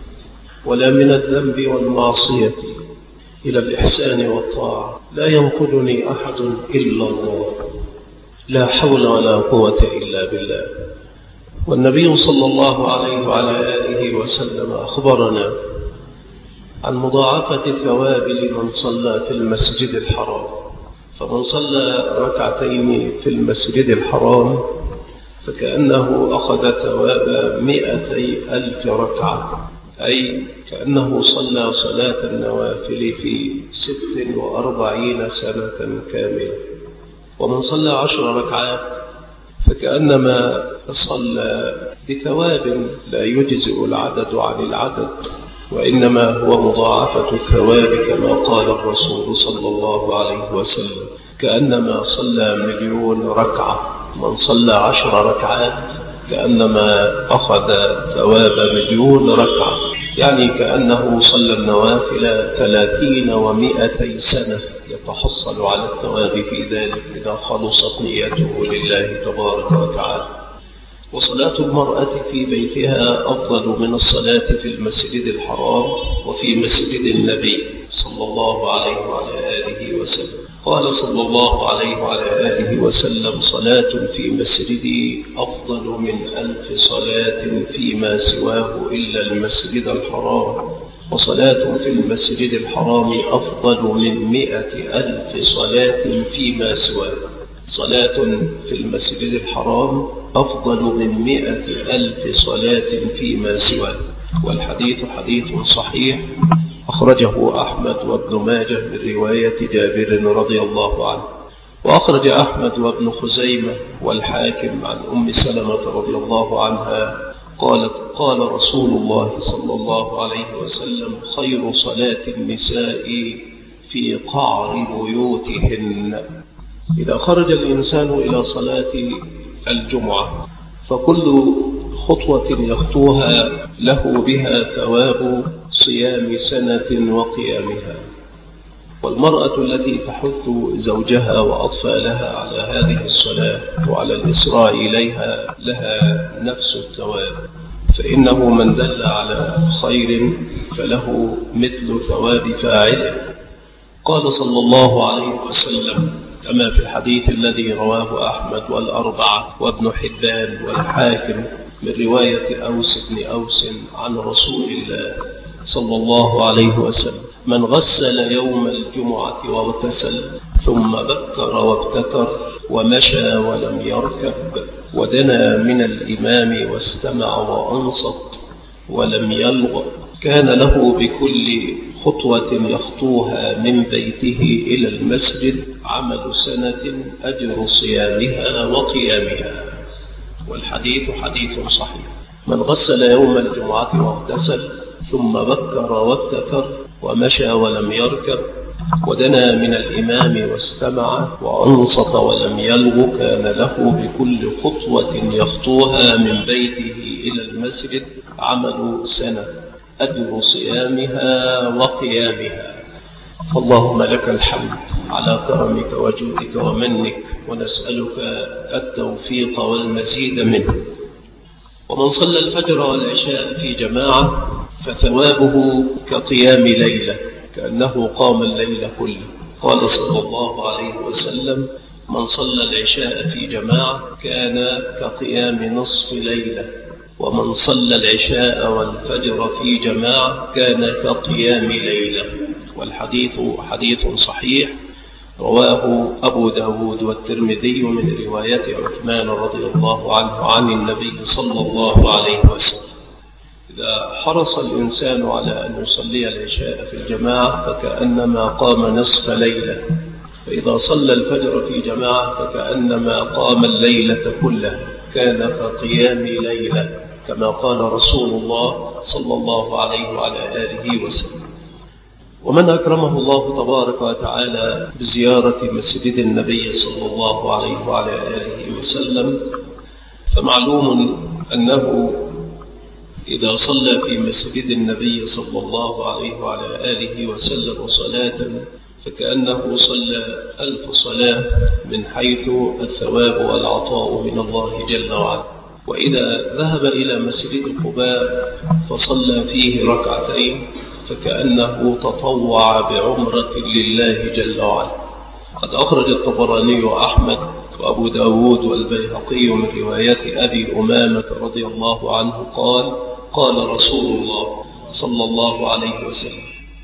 ولا من الذنب والمعصية إلى الإحسان والطاعة. لا ينقلني أحد إلا الله. لا حول ولا قوة إلا بالله. والنبي صلى الله عليه وعلى آله وسلم أخبرنا عن مضاعفة الثواب لمن صلى في المسجد الحرام. فمن صلى ركعتين في المسجد الحرام فكأنه أخذ ثواب 200,000 ركعة، أي كأنه صلى صلاة النوافل في 46 سنة كاملة. ومن صلى 10 ركعات فكأنما صلى بثواب لا يجزئ العدد عن العدد، وإنما هو مضاعفة الثواب كما قال الرسول صلى الله عليه وسلم: كأنما صلى 1,000,000 ركعة. من صلى 10 ركعات كأنما أخذ ثواب 1,000,000 ركعة، يعني كأنه صلى النوافل 30 و200 سنة، يتحصل على الثواب في ذلك إذا خلصت نيته لله تبارك وتعالى. وصلاة المرأة في بيتها أفضل من الصلاة في المسجد الحرام وفي مسجد النبي صلى الله عليه وعلى آله وسلم. قال صلى الله عليه وعلى آله وسلم: صلاة في مسجدي أفضل من 1000 صلاة فيما سواه إلا المسجد الحرام، وصلاة في المسجد الحرام أفضل من 100,000 صلاة فيما سواه. صلاة في المسجد الحرام أفضل من 100,000 صلاة فيما سواه. والحديث حديث صحيح أخرجه أحمد وابن ماجه من رواية جابر رضي الله عنه. وأخرج أحمد وابن خزيمة والحاكم عن أم سلمة رضي الله عنها قالت: قال رسول الله صلى الله عليه وسلم: خير صلاة النساء في قعر بيوتهن. إذا خرج الإنسان إلى صلاة الجمعة فكل خطوة يخطوها له بها ثواب صيام سنة وقيامها. والمرأة التي تحث زوجها وأطفالها على هذه الصلاة وعلى الإسراع إليها لها نفس الثواب، فإنه من دل على خير فله مثل ثواب فاعله. قال صلى الله عليه وسلم كما في الحديث الذي رواه أحمد والأربعة وابن حبان والحاكم من رواية أوس بن أوس عن رسول الله صلى الله عليه وسلم: من غسل يوم الجمعة واغتسل ثم بكر وابتكر ومشى ولم يركب ودنا من الإمام واستمع وأنصت ولم يلغ كان له بكل خطوة يخطوها من بيته إلى المسجد عمل سنة أجر صيامها وقيامها. والحديث حديث صحيح. من غسل يوم الجمعة واغتسل ثم بكر وابتكر ومشى ولم يركب ودنا من الإمام واستمع وأنصت ولم يلغ كان له بكل خطوة يخطوها من بيته إلى المسجد عمل سنة أجر صيامها وقيامها. فاللهم لك الحمد على كرمك وجودك ومنك، ونسألك التوفيق والمزيد منه. ومن صلى الفجر والعشاء في جماعة فثوابه كقيام ليلة، كأنه قام الليل كله. قال صلى الله عليه وسلم: من صلى العشاء في جماعة كان كقيام نصف ليلة، ومن صلى العشاء والفجر في جماعة كان كقيام ليلة. والحديث حديث صحيح رواه أبو داود والترمذي من رواية عثمان رضي الله عنه عن النبي صلى الله عليه وسلم: إذا حرص الإنسان على أن يصلي العشاء في الجماعة فكأنما قام نصف ليلة، فإذا صلى الفجر في جماعة فكأنما قام الليلة كلها، كان كقيام ليلة كما قال رسول الله صلى الله عليه وعلى آله وسلم. ومن أكرمه الله تبارك وتعالى بزيارة مسجد النبي صلى الله عليه وعلى آله وسلم فمعلوم أنه إذا صلى في مسجد النبي صلى الله عليه وعلى آله وسلم صلاة فكأنه صلى 1000 صلاة من حيث الثواب والعطاء من الله جل وعلا. وإذا ذهب إلى مسجد قباء فصلى فيه ركعتين فكأنه تطوع بعمرة لله جل وعلا. قد أخرج الطبراني أحمد وأبو داود والبيهقي من رواية أبي أمامة رضي الله عنه قال: قال رسول الله صلى الله عليه وسلم: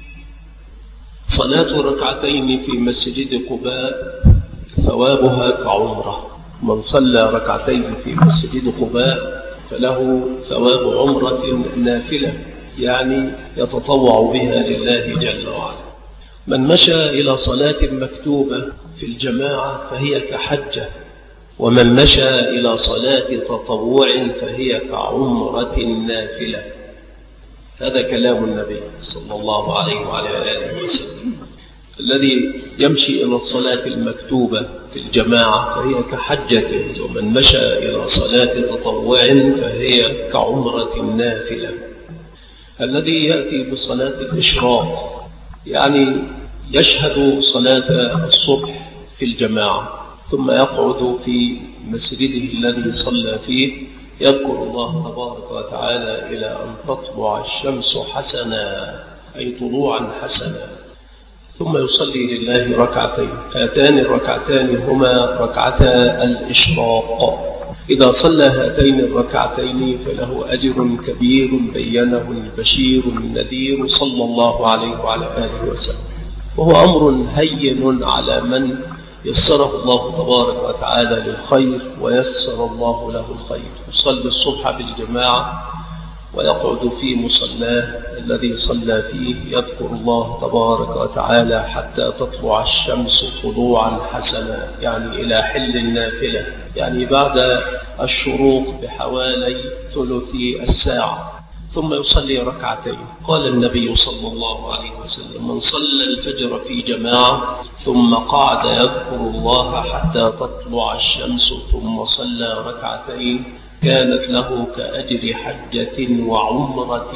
صلاة ركعتين في مسجد قباء ثوابها كعمرة. من صلى ركعتين في مسجد قباء فله ثواب عمرة نافلة، يعني يتطوع بها لله جل وعلا. من مشى إلى صلاة مكتوبة في الجماعة فهي كحجة، ومن مشى إلى صلاة تطوع فهي كعمرة نافلة. هذا كلام النبي صلى الله عليه وعلى آله وسلم. الذي يمشي إلى الصلاة المكتوبة في الجماعة فهي كحجة، ومن مشى إلى صلاة تطوع فهي كعمرة نافلة. الذي يأتي بصلاة الإشراق يعني يشهد صلاة الصبح في الجماعة ثم يقعد في مسجده الذي صلى فيه يذكر الله تبارك وتعالى إلى أن تطلع الشمس حسنا، أي طلوعا حسنا، ثم يصلي لله ركعتين. هاتان الركعتان هما ركعتا الإشراق. إذا صلى هاتين الركعتين فله أجر كبير بينه البشير النذير صلى الله عليه وعلى آله وسلم، وهو أمر هين على من يسره الله تبارك وتعالى للخير ويسر الله له الخير. يصلي الصبح بالجماعة ويقعد في مصلاه الذي صلى فيه يذكر الله تبارك وتعالى حتى تطلع الشمس طلوعا حسنا، يعني إلى حل النافلة، يعني بعد الشروق بحوالي ثلث الساعة، ثم يصلي ركعتين. قال النبي صلى الله عليه وسلم: من صلى الفجر في جماعة ثم قعد يذكر الله حتى تطلع الشمس ثم صلى ركعتين كانت له كأجر حجة وعمرة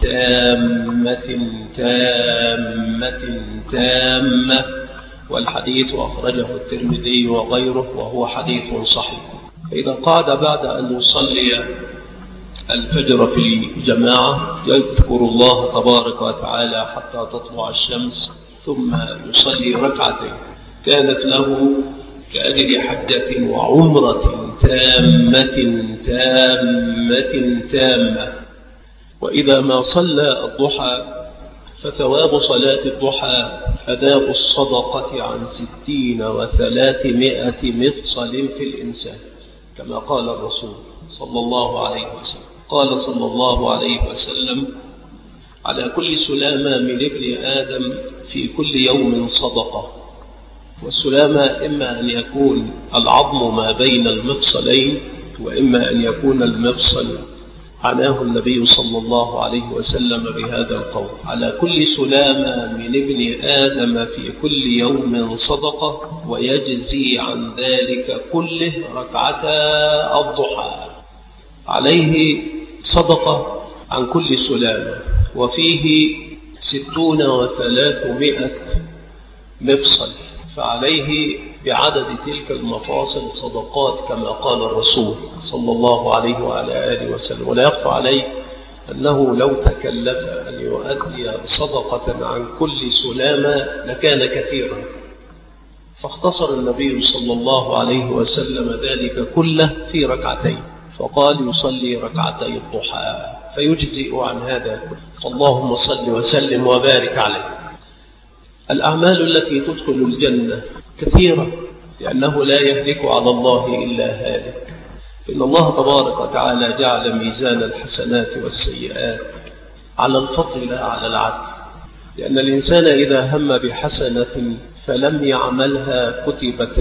تامة تامة تامة. والحديث أخرجه الترمذي وغيره وهو حديث صحيح. فإذا قعد بعد أن يصلي الفجر في جماعة يذكر الله تبارك وتعالى حتى تطلع الشمس ثم يصلي ركعتين كانت له كأجر حجة وعمرة تامة تامة تامة. وإذا ما صلى الضحى فثواب صلاة الضحى أداء الصدقة عن 60 و300 مفصل في الإنسان، كما قال الرسول صلى الله عليه وسلم. قال صلى الله عليه وسلم: على كل سلامة من ابن آدم في كل يوم صدقة. والسلامة إما أن يكون العظم ما بين المفصلين، وإما أن يكون المفصل. عناه النبي صلى الله عليه وسلم بهذا القول: على كل سلامة من ابن آدم في كل يوم صدقة، ويجزي عن ذلك كله ركعتا الضحى. عليه صدقة عن كل سلامة، وفيه 60 و300 مفصل، فعليه بعدد تلك المفاصل صدقات كما قال الرسول صلى الله عليه وعلى آله وسلم. ولا يخفى عليه أنه لو تكلف أن يؤدي صدقة عن كل سلامة لكان كثيرا، فاختصر النبي صلى الله عليه وسلم ذلك كله في ركعتين، فقال: يصلي ركعتي الضحى فيجزئ عن هذا كله. اللهم صل وسلم وبارك عليه. الأعمال التي تدخل الجنة كثيرة، لأنه لا يهلك على الله إلا هالك. إن الله تبارك وتعالى جعل ميزان الحسنات والسيئات على الفضل لا على العدل، لأن الإنسان إذا هم بحسنة فلم يعملها كتبت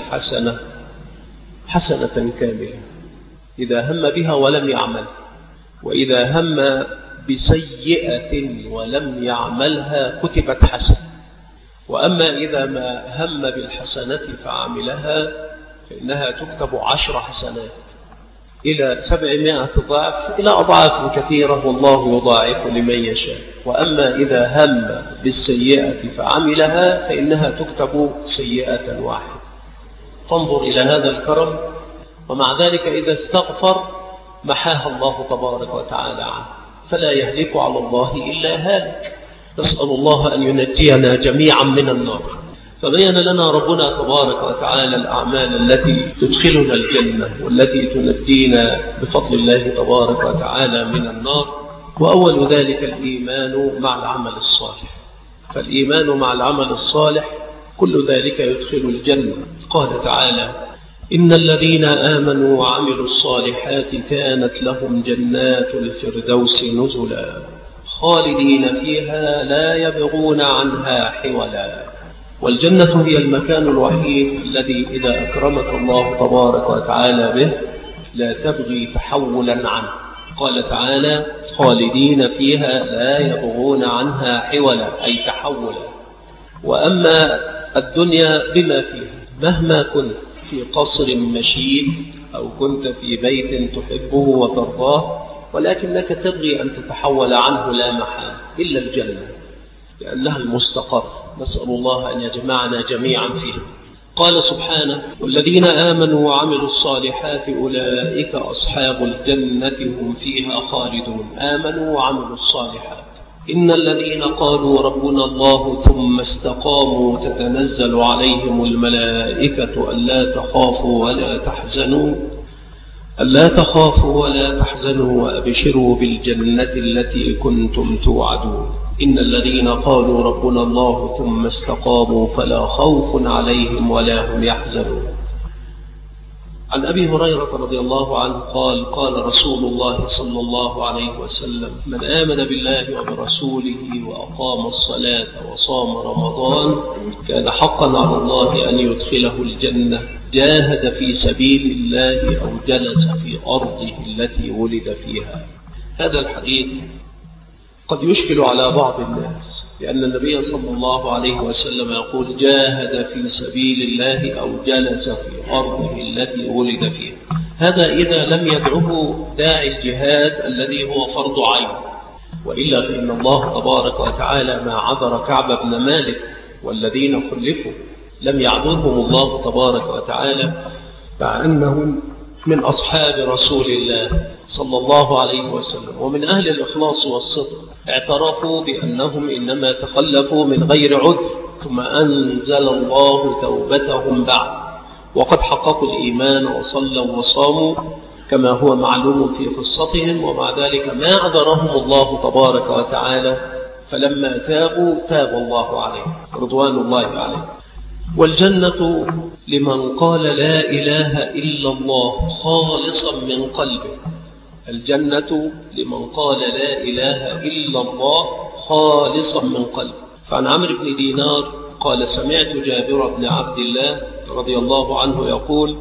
حسنة كاملة إذا هم بها ولم يعمل، وإذا هم بسيئة ولم يعملها كتبت حسنة. وأما إذا ما هم بالحسنة فعملها فإنها تكتب 10 حسنات إلى 700 ضعف، إلى أضعاف كثيرة، والله يضاعف لمن يشاء. وأما إذا هم بالسيئة فعملها فإنها تكتب سيئة واحدة. فانظر إلى هذا الكرم. ومع ذلك إذا استغفر محاها الله تبارك وتعالى عنه، فلا يهلك على الله إلا هالك. نسأل الله أن ينجينا جميعا من النار. فبين لنا ربنا تبارك وتعالى الأعمال التي تدخلنا الجنة والتي تنجينا بفضل الله تبارك وتعالى من النار. وأول ذلك الإيمان مع العمل الصالح. فالإيمان مع العمل الصالح كل ذلك يدخل الجنة. قال تعالى: إن الذين آمنوا وعملوا الصالحات كانت لهم جنات الفردوس نزلا خالدين فيها لا يبغون عنها حولا. والجنة هي المكان الوحيد الذي إذا أكرمك الله تبارك وتعالى به لا تبغي تحولا عنه. قال تعالى: خالدين فيها لا يبغون عنها حولا، أي تحولا. وأما الدنيا بما فيها، مهما كنت في قصر مشيد أو كنت في بيت تحبه وترضاه ولكنك تبغي أن تتحول عنه لا محال إلا الجنة لأنها المستقر. نسأل الله أن يجمعنا جميعا فيه. قال سبحانه: والذين آمنوا وعملوا الصالحات أولئك أصحاب الجنة هم فيها خالدون. آمنوا وعملوا الصالحات. إن الذين قالوا ربنا الله ثم استقاموا تتنزل عليهم الملائكة ألا تخافوا ولا تحزنوا وأبشروا بالجنة التي كنتم توعدون. إن الذين قالوا ربنا الله ثم استقاموا فلا خوف عليهم ولا هم يحزنون. عن أبي هريرة رضي الله عنه قال: قال رسول الله صلى الله عليه وسلم: من آمن بالله وبرسوله وأقام الصلاة وصام رمضان كان حقا على الله أن يدخله الجنة، جاهد في سبيل الله أو جلس في أرضه التي ولد فيها. هذا الحديث قد يشكل على بعض الناس، لأن النبي صلى الله عليه وسلم يقول: جاهد في سبيل الله أو جلس في أرضه التي ولد فيها. هذا إذا لم يدعه داعي الجهاد الذي هو فرض عين، وإلا فإن الله تبارك وتعالى ما عذر كعب بن مالك والذين خلفوا لم يعذرهم الله تبارك وتعالى مع أنهم من أصحاب رسول الله صلى الله عليه وسلم ومن أهل الإخلاص والصدق. اعترفوا بأنهم إنما تخلفوا من غير عذر، ثم أنزل الله توبتهم بعد، وقد حققوا الإيمان وصلوا وصاموا كما هو معلوم في قصتهم، ومع ذلك ما عذرهم الله تبارك وتعالى، فلما تابوا تاب الله عليهم رضوان الله عليهم. والجنة لمن قال لا إله إلا الله خالصا من قلبه. الجنة لمن قال لا إله إلا الله خالصا من قلبه. فعن عمرو بن دينار قال: سمعت جابر بن عبد الله رضي الله عنه يقول: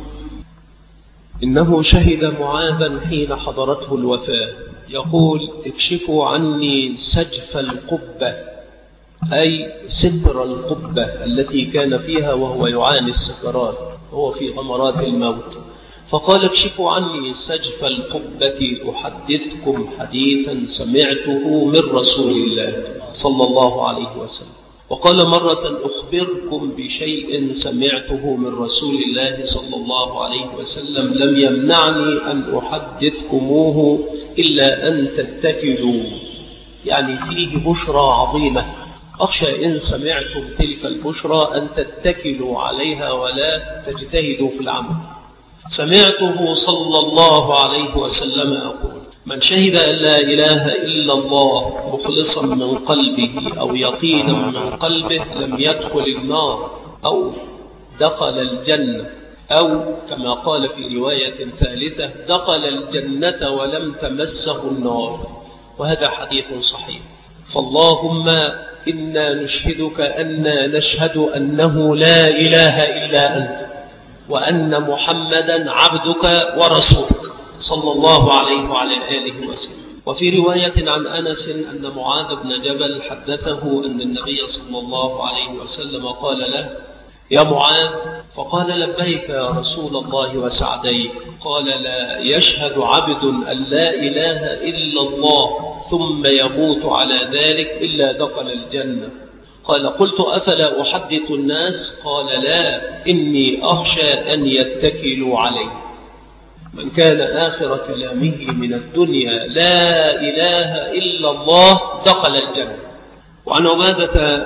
إنه شهد معاذا حين حضرته الوفاة يقول: اكشفوا عني سجف القبة، أي ستر القبة التي كان فيها وهو يعاني السكرات، هو في غمرات الموت. فقال: اكشفوا عني سجف القبة أحدثكم حديثا سمعته من رسول الله صلى الله عليه وسلم. وقال مرة: أخبركم بشيء سمعته من رسول الله صلى الله عليه وسلم لم يمنعني أن أحدثكموه إلا أن تتكلوا، يعني فيه بشرى عظيمة، أخشى إن سمعتم تلك البشرى أن تتكلوا عليها ولا تجتهدوا في العمل. سمعته صلى الله عليه وسلم يقول: من شهد أن لا إله إلا الله مخلصا من قلبه أو يقينا من قلبه لم يدخل النار أو دخل الجنة، أو كما قال في رواية ثالثة: دخل الجنة ولم تمسه النار. وهذا حديث صحيح. فاللهم إنا نشهدك أننا نشهد أنه لا إله إلا أنت، وأن محمدا عبدك ورسولك صلى الله عليه وعلى آله وسلم. وفي رواية عن أنس أن معاذ بن جبل حدثه أن النبي صلى الله عليه وسلم قال له: يا معاذ، فقال: لبيك يا رسول الله وسعديك. قال: لا يشهد عبد أن لا إله إلا الله ثم يموت على ذلك إلا دخل الجنة. قال: قلت: أفلا أحدث الناس؟ قال: لا، إني أخشى أن يتكلوا علي. من كان آخر كلامه من الدنيا لا إله إلا الله دخل الجنة. وعن عبادة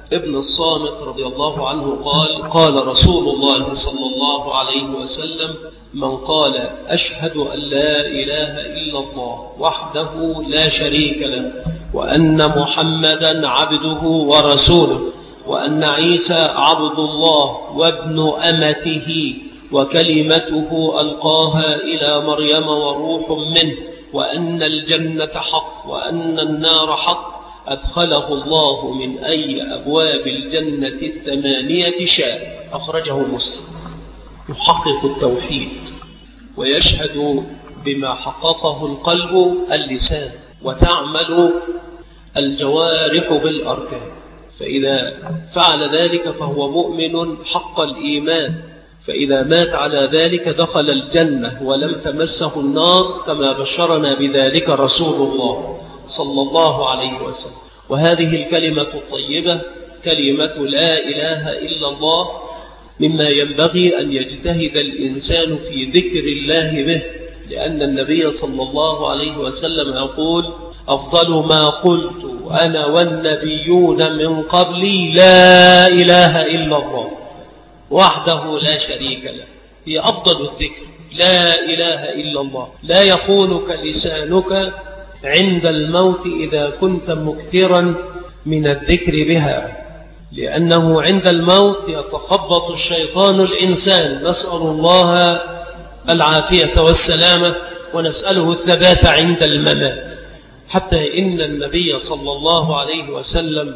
ابن الصامت رضي الله عنه قال قال رسول الله صلى الله عليه وسلم من قال أشهد أن لا إله إلا الله وحده لا شريك له وأن محمدا عبده ورسوله وأن عيسى عبد الله وابن أمته وكلمته ألقاها إلى مريم وروح منه وأن الجنة حق وأن النار حق أدخله الله من أي أبواب الجنة 8 شاء. أخرجه مسلم. يحقق التوحيد ويشهد بما حققه القلب اللسان وتعمل الجوارح بالأركان، فإذا فعل ذلك فهو مؤمن حق الإيمان، فإذا مات على ذلك دخل الجنة ولم تمسه النار كما بشرنا بذلك رسول الله صلى الله عليه وسلم. وهذه الكلمة الطيبة كلمة لا إله إلا الله مما ينبغي أن يجتهد الإنسان في ذكر الله به، لأن النبي صلى الله عليه وسلم يقول أفضل ما قلت أنا والنبيون من قبلي لا إله إلا الله وحده لا شريك له. هي أفضل الذكر لا إله إلا الله. لا يخونك لسانك عند الموت إذا كنت مكثرا من الذكر بها، لأنه عند الموت يتخبط الشيطان الإنسان، نسأل الله العافية والسلامة ونسأله الثبات عند الممات. حتى إن النبي صلى الله عليه وسلم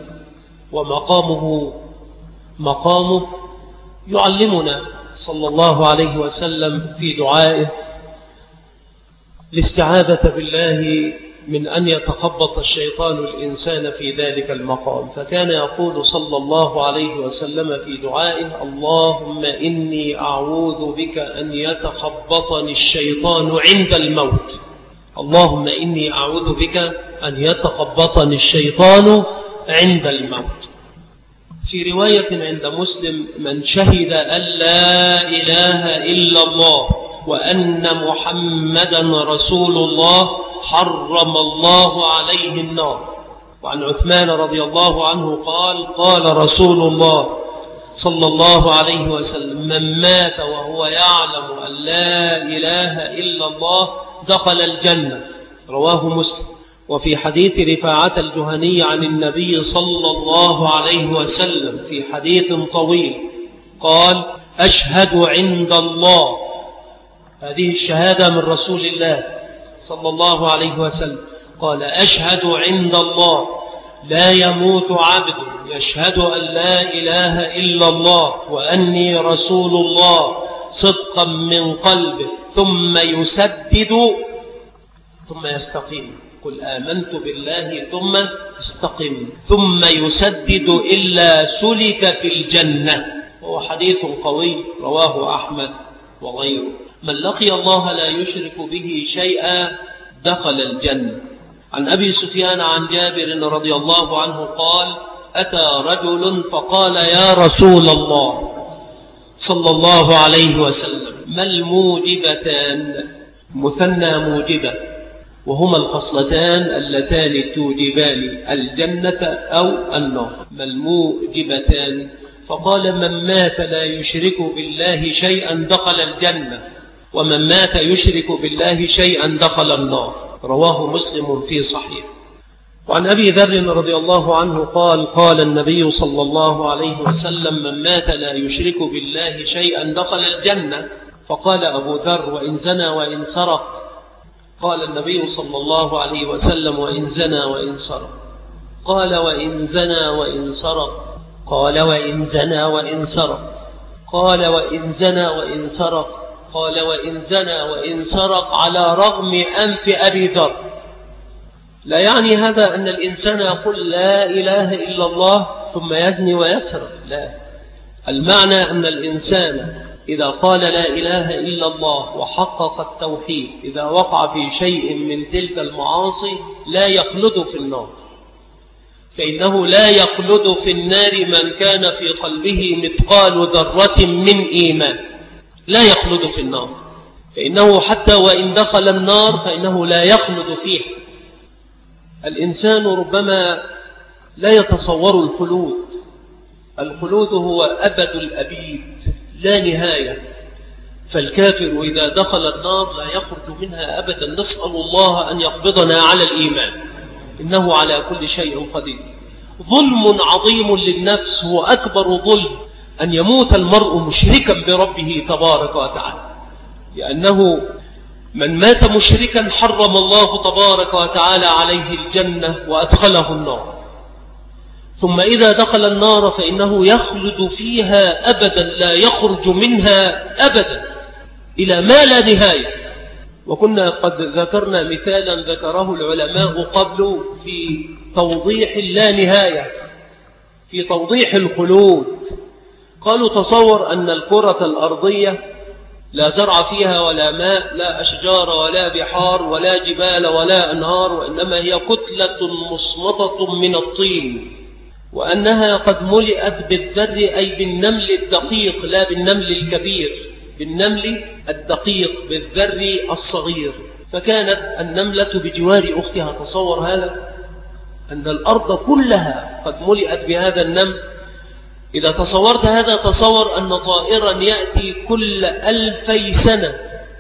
ومقامه يعلمنا صلى الله عليه وسلم في دعائه الاستعاذة بالله من أن يتخبط الشيطان الإنسان في ذلك المقام، فكان يقول صلى الله عليه وسلم في دعائه اللهم إني أعوذ بك أن يتخبطني الشيطان عند الموت. اللهم إني أعوذ بك أن يتخبطني الشيطان عند الموت. في رواية عند مسلم من شهد أن لا إله إلا الله وأن محمدا رسول الله حرم الله عليه النار. وعن عثمان رضي الله عنه قال قال رسول الله صلى الله عليه وسلم من مات وهو يعلم أن لا إله إلا الله دخل الجنة. رواه مسلم. وفي حديث رفاعة الجهني عن النبي صلى الله عليه وسلم في حديث طويل قال أشهد عند الله، هذه الشهادة من رسول الله صلى الله عليه وسلم، قال أشهد عند الله لا يموت عبد يشهد أن لا إله إلا الله وأني رسول الله صدقا من قلبه ثم يسدد ثم يستقيم. قل آمنت بالله ثم استقم ثم يسدد إلا سلك في الجنة. وهو حديث قوي رواه أحمد وغيره. من لقي الله لا يشرك به شيئا دخل الجنة. عن أبي سفيان عن جابر رضي الله عنه قال أتى رجل فقال يا رسول الله صلى الله عليه وسلم ما الموجبتان؟ مثنى موجبة، وهما الخصلتان اللتان توجبان الجنة أو النار. ما الموجبتان؟ فقال من مات لا يشرك بالله شيئا دخل الجنة ومن مات يشرك بالله شيئا دخل النار. رواه مسلم في صحيح. وعن أبي ذر رضي الله عنه قال قال النبي صلى الله عليه وسلم من مات لا يشرك بالله شيئا دخل الجنة. فقال أبو ذر وإن زنى وإن سرق؟ قال النبي صلى الله عليه وسلم وإن زنى وإن سرق؟ قال وإن زنى وإن سرق؟ قال وإن زنى وإن سرق؟ قال وإن زنى وإن سرق؟ قال وإن زنى وإن سرق على رغم أنف أبي ذر. لا يعني هذا أن الإنسان يقول لا إله إلا الله ثم يزني ويسرق، لا. المعنى أن الإنسان إذا قال لا إله إلا الله وحقق التوحيد إذا وقع في شيء من تلك المعاصي لا يخلد في النار، فإنه لا يخلد في النار من كان في قلبه مثقال ذرة من إيمان، لا يخلد في النار، فإنه حتى وإن دخل النار فإنه لا يخلد فيها. الإنسان ربما لا يتصور الخلود الخلود هو أبد الأبيد لا نهاية، فالكافر إذا دخل النار لا يخرج منها أبدا. نسأل الله أن يقبضنا على الإيمان، إنه على كل شيء قدير. ظلم عظيم للنفس هو أكبر ظلم أن يموت المرء مشركا بربه تبارك وتعالى، لأنه من مات مشركا حرم الله تبارك وتعالى عليه الجنة وأدخله النار. ثم إذا دخل النار فإنه يخلد فيها أبدا لا يخرج منها أبدا إلى ما لا نهاية. وكنا قد ذكرنا مثالا ذكره العلماء قبل في توضيح اللا نهاية، في توضيح الخلود. قالوا تصور أن الكرة الأرضية لا زرع فيها ولا ماء، لا أشجار ولا بحار ولا جبال ولا أنهار، وإنما هي كتلة مصمطة من الطين، وأنها قد ملئت بالذر أي بالنمل الدقيق لا بالنمل الكبير، بالنمل الدقيق بالذر الصغير. فكانت النملة بجوار أختها. تصور هذا، أن الأرض كلها قد ملئت بهذا النمل. إذا تصورت هذا تصور أن طائرا يأتي كل 2000 سنة،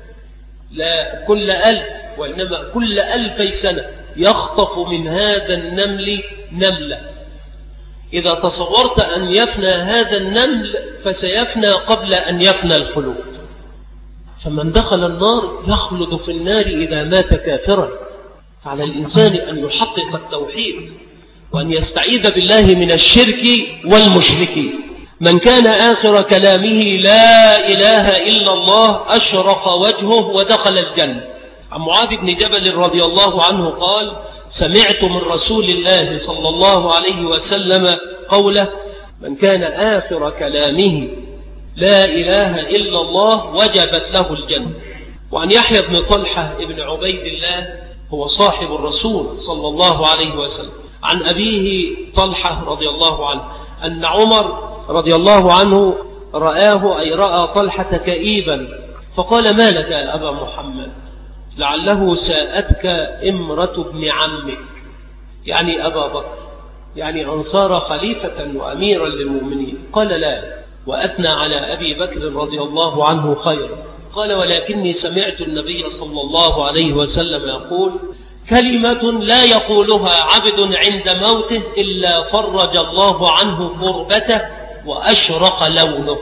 لا كل 1000 وإنما كل 2000 سنة يخطف من هذا النمل نملة. إذا تصورت أن يفنى هذا النمل فسيفنى قبل أن يفنى الخلود. فمن دخل النار يخلد في النار إذا مات كافرا. فعلى الإنسان أن يحقق التوحيد وأن يستعيذ بالله من الشرك والمشركين. من كان آخر كلامه لا إله إلا الله أشرق وجهه ودخل الجنة. عن معاذ بن جبل رضي الله عنه قال: سمعت من رسول الله صلى الله عليه وسلم قوله: من كان آخر كلامه لا إله إلا الله وجبت له الجنة. وعن يحيى بن طلحة بن عبيد الله هو صاحب الرسول صلى الله عليه وسلم، عن أبيه طلحة رضي الله عنه أن عمر رضي الله عنه رآه، أي رأى طلحة كئيبا، فقال: ما لك يا أبا محمد؟ لعله ساءتك امرة ابن عمك، يعني أبا بكر، يعني أنصار خليفة وأميرا للمؤمنين. قال: لا، وأثنى على أبي بكر رضي الله عنه خيرا. قال: ولكني سمعت النبي صلى الله عليه وسلم يقول: كلمة لا يقولها عبد عند موته إلا فرج الله عنه كربته وأشرق لونه.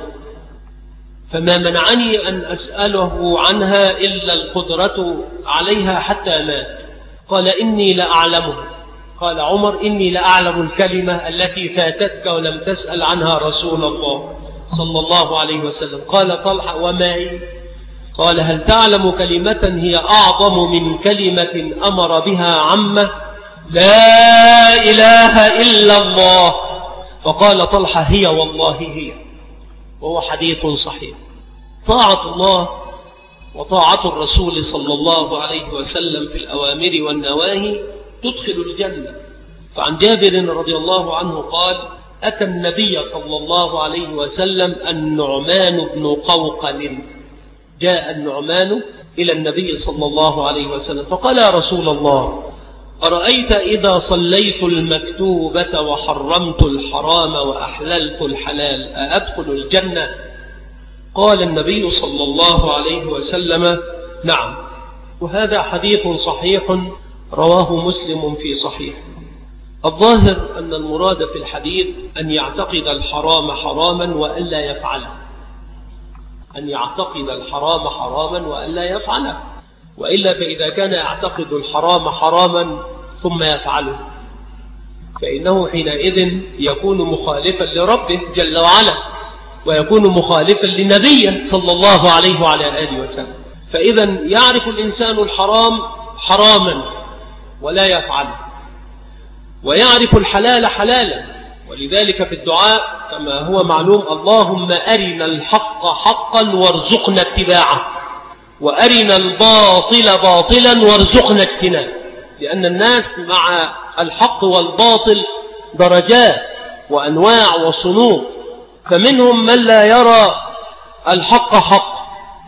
فما منعني أن أسأله عنها إلا القدرة عليها حتى مات. قال: إني لأعلمه. قال عمر: إني لأعلم الكلمة التي فاتتك ولم تسأل عنها رسول الله صلى الله عليه وسلم. قال طلحة: وما هي؟ قال: هل تعلم كلمة هي أعظم من كلمة أمر بها عمه؟ لا إله إلا الله. فقال طلحة: هي والله هي. وهو حديث صحيح. طاعة الله وطاعة الرسول صلى الله عليه وسلم في الأوامر والنواهي تدخل الجنة. فعن جابر رضي الله عنه قال: أتى النبي صلى الله عليه وسلم النعمان بن قوقل. جاء النعمان إلى النبي صلى الله عليه وسلم فقال: يا رسول الله، أرأيت إذا صليت المكتوبة وحرمت الحرام وأحللت الحلال أأدخل الجنة؟ قال النبي صلى الله عليه وسلم: نعم. وهذا حديث صحيح رواه مسلم في صحيح. الظاهر أن المراد في الحديث أن يعتقد الحرام حراما وألا يفعله، أن يعتقد الحرام حراما وألا يفعله، وإلا فإذا كان يعتقد الحرام حراما ثم يفعله فإنه حينئذ يكون مخالفا لربه جل وعلا، ويكون مخالفا لنبيه صلى الله عليه وعلى آله وسلم. فإذا يعرف الإنسان الحرام حراما ولا يفعله، ويعرف الحلال حلالا. ولذلك في الدعاء كما هو معلوم: اللهم أرنا الحق حقا وارزقنا اتباعه، وأرنا الباطل باطلا وارزقنا اجتنابه. لأن الناس مع الحق والباطل درجات وأنواع وصنوف، فمنهم من لا يرى الحق حق،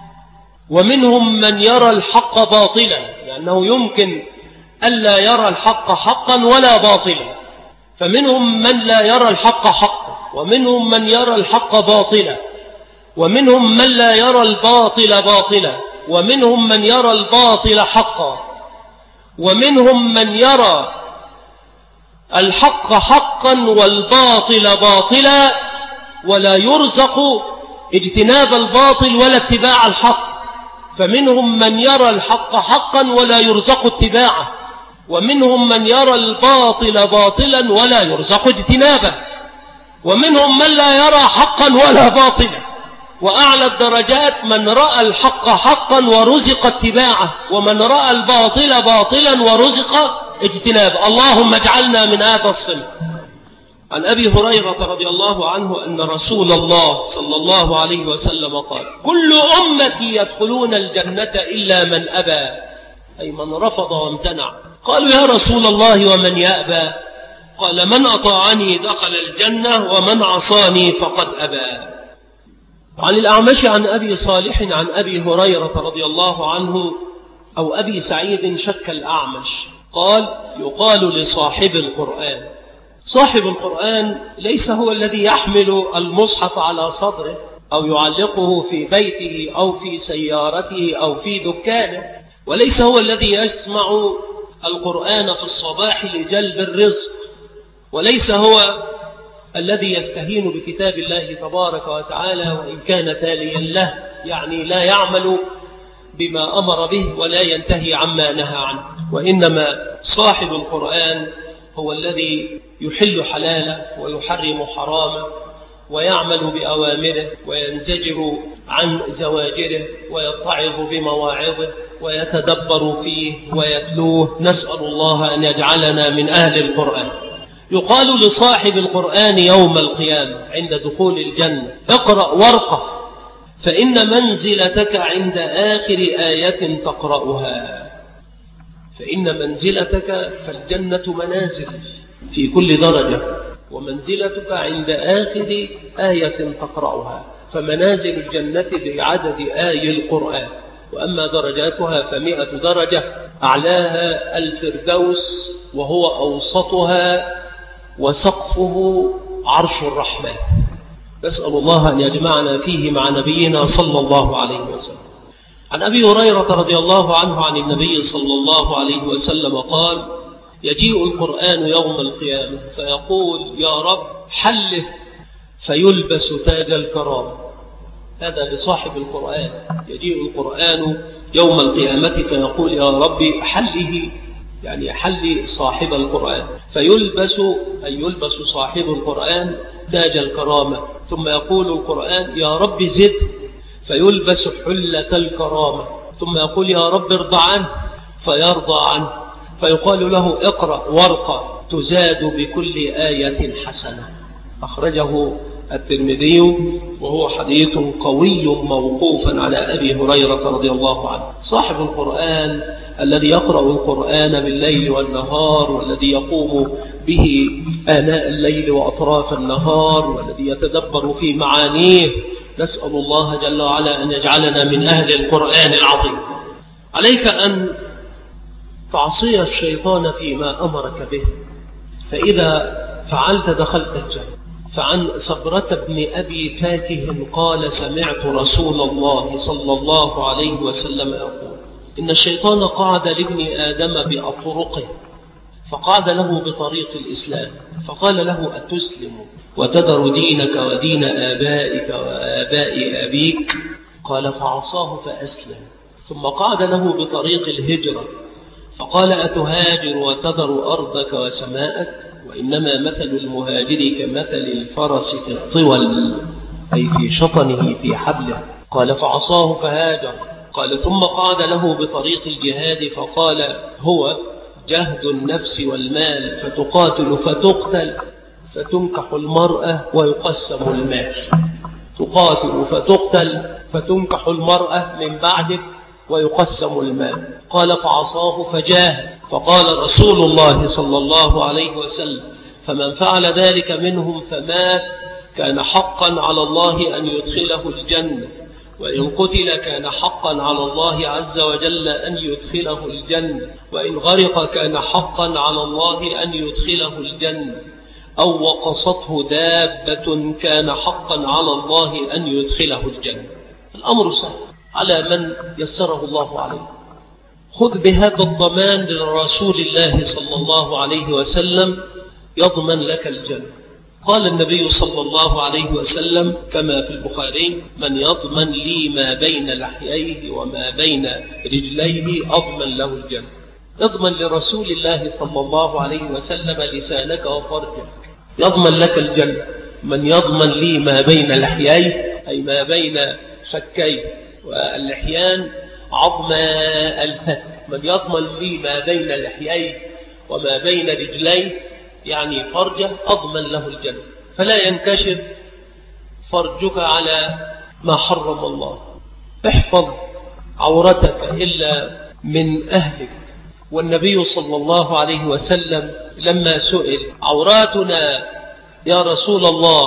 ومنهم من يرى الحق باطلا، لأنه يمكن ألا يرى الحق حقا ولا باطلا. فمنهم من لا يرى الحق حقا ومنهم من يرى الحق باطلا، ومنهم من لا يرى الباطل باطلا، ومنهم من يرى الباطل حقا، ومنهم من يرى الحق حقا والباطل باطلا، ولا يرزق اجتناب الباطل ولا اتباع الحق. فمنهم من يرى الحق حقا ولا يرزق اتباعه، ومنهم من يرى الباطل باطلا ولا يرزق اجتنابه، ومنهم من لا يرى حقا ولا باطلا. وأعلى الدرجات من رأى الحق حقا ورزق اتباعه، ومن رأى الباطل باطلا ورزق اجتنابه. اللهم اجعلنا من هذا الصنف. عن أبي هريرة رضي الله عنه أن رسول الله صلى الله عليه وسلم قال: كل أمتي يدخلون الجنة إلا من أبى، أي من رفض وامتنع. قالوا: يا رسول الله ومن يأبى؟ قال: من أطاعني دخل الجنة ومن عصاني فقد أبى. عن الأعمش عن أبي صالح عن أبي هريرة رضي الله عنه أو أبي سعيد شك الأعمش قال: يقال لصاحب القرآن. صاحب القرآن ليس هو الذي يحمل المصحف على صدره أو يعلقه في بيته أو في سيارته أو في دكانه، وليس هو الذي يسمع القرآن في الصباح لجلب الرزق، وليس هو الذي يستهين بكتاب الله تبارك وتعالى وإن كان تاليا له، يعني لا يعمل بما أمر به ولا ينتهي عما نهى عنه. وإنما صاحب القرآن هو الذي يحل حلاله ويحرم حرامه ويعمل بأوامره وينزجر عن زواجره ويتعظ بمواعظه ويتدبر فيه ويتلوه. نسأل الله أن يجعلنا من أهل القرآن. يقال لصاحب القرآن يوم القيامة عند دخول الجنة: اقرأ وارقى، فإن منزلتك عند آخر آية تقرأها. فإن منزلتك، فالجنة منازل في كل درجة، ومنزلتك عند آخر آية تقرأها. فمنازل الجنة بعدد آي القرآن، وأما درجاتها ف100 درجة، أعلاها الفردوس وهو أوسطها، وسقفه عرش الرحمن. نسأل الله أن يجمعنا فيه مع نبينا صلى الله عليه وسلم. عن أبي هريرة رضي الله عنه عن النبي صلى الله عليه وسلم قال: يجيء القرآن يوم القيامة فيقول: يا رب حله، فيلبس تاج الكرامة. هذا لصاحب القرآن. يجيء القرآن يوم القيامة فيقول: يا رب حله، يعني حل صاحب القرآن، فيلبس، أي يلبس صاحب القرآن تاج الكرامة. ثم يقول القرآن: يا رب زد، فيلبس حلة الكرامة. ثم يقول: يا رب ارضى عنه، فيرضى عنه. فيقال له: اقرأ وارقى، تزاد بكل آية حسنة. أخرجه الترمذي وهو حديث قوي موقوفا على أبي هريرة رضي الله عنه. صاحب القرآن الذي يقرأ القرآن بالليل والنهار، والذي يقوم به آناء الليل وأطراف النهار، والذي يتدبر في معانيه. نسأل الله جل وعلا أن يجعلنا من أهل القرآن العظيم. عليك أن تعصي الشيطان فيما أمرك به، فإذا فعلت دخلت الجنة. فعن صبرة بن أبي فاكه قال: سمعت رسول الله صلى الله عليه وسلم يقول: إن الشيطان قعد لابن آدم بأطرقه، فقعد له بطريق الإسلام، فقال له: أتسلم وتذر دينك ودين آبائك وآباء أبيك؟ قال: فعصاه فأسلم. ثم قعد له بطريق الهجرة، فقال: أتهاجر وتذر أرضك وسماءك؟ وإنما مثل المهاجر كمثل الفرس في الطول، أي في شطنه في حبله. قال: فعصاه فهاجر. قال: ثم قعد له بطريق الجهاد، فقال: هو جهد النفس والمال، فتقاتل فتقتل، فتنكح المرأة ويقسم المال. تقاتل فتقتل فتنكح المرأة من بعدك ويقسم المال. قال: فعصاه فجاهد. فقال رسول الله صلى الله عليه وسلم: فمن فعل ذلك منهم فمات كان حقا على الله أن يدخله الجنة، وإن قتل كان حقا على الله عز وجل أن يدخله الجنة، وإن غرق كان حقا على الله أن يدخله الجنة، أو وقصته دابة كان حقا على الله أن يدخله الجنة. الأمر سهل على من يسره الله عليه. خذ بهذا الضمان لرسول الله صلى الله عليه وسلم يضمن لك الجنة. قال النبي صلى الله عليه وسلم كما في البخاري: من يضمن لي ما بين لحييه وما بين رجليه أضمن له الجنة. يضمن لرسول الله صلى الله عليه وسلم لسانك وفرجك، يضمن لك الجنة. من يضمن لي ما بين لحييه أي ما بين فكيه، واللحيان عظم الفك. من يضمن لي ما بين لحييه وما بين رجليه يعني فرجه أضمن له الجنة. فلا ينكشف فرجك على ما حرم الله. احفظ عورتك إلا من أهلك. والنبي صلى الله عليه وسلم لما سئل: عوراتنا يا رسول الله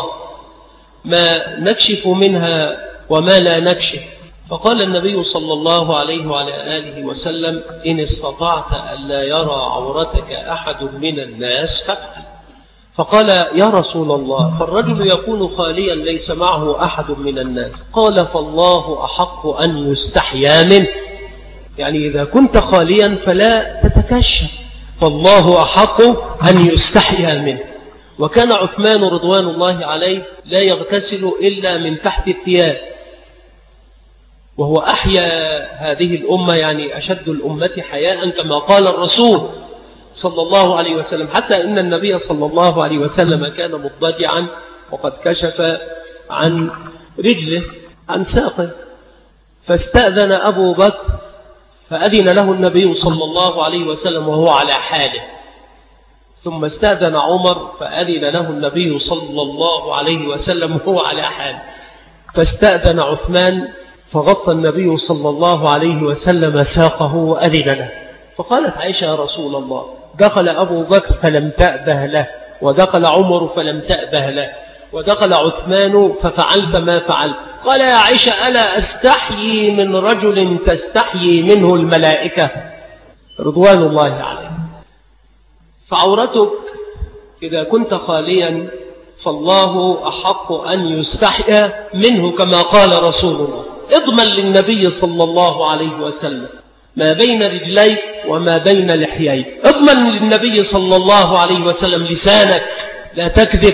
ما نكشف منها وما لا نكشف؟ فقال النبي صلى الله عليه وعلى آله وسلم: إن استطعت أن لا يرى عورتك أحد من الناس فافعل. فقال: يا رسول الله فالرجل يكون خاليا ليس معه أحد من الناس. قال: فالله أحق أن يستحيا منه. يعني إذا كنت خاليا فلا تتكشف، فالله أحق أن يستحيا منه. وكان عثمان رضوان الله عليه لا يغتسل إلا من تحت الثياب، وهو أحيا هذه الأمة، يعني أشد الأمة حياء كما قال الرسول صلى الله عليه وسلم. حتى إن النبي صلى الله عليه وسلم كان مضطجعا وقد كشف عن رجله عن ساقه، فاستأذن أبو بكر فأذن له النبي صلى الله عليه وسلم وهو على حاله، ثم استأذن عمر فأذن له النبي صلى الله عليه وسلم وهو على حاله، فاستأذن عثمان فغطى النبي صلى الله عليه وسلم ساقه وأذن له. فقالت عائشة: يا رسول الله دخل أبو بكر فلم تأبه له، ودخل عمر فلم تأبه له، ودخل عثمان ففعلت ما فعلت. قال: يا عائشة ألا أستحيي من رجل تستحيي منه الملائكة رضوان الله عليه. فعورتك إذا كنت خاليا فالله أحق أن يستحيا منه كما قال رسول الله. اضمن للنبي صلى الله عليه وسلم ما بين رجليك وما بين لحييك. اضمن للنبي صلى الله عليه وسلم لسانك، لا تكذب،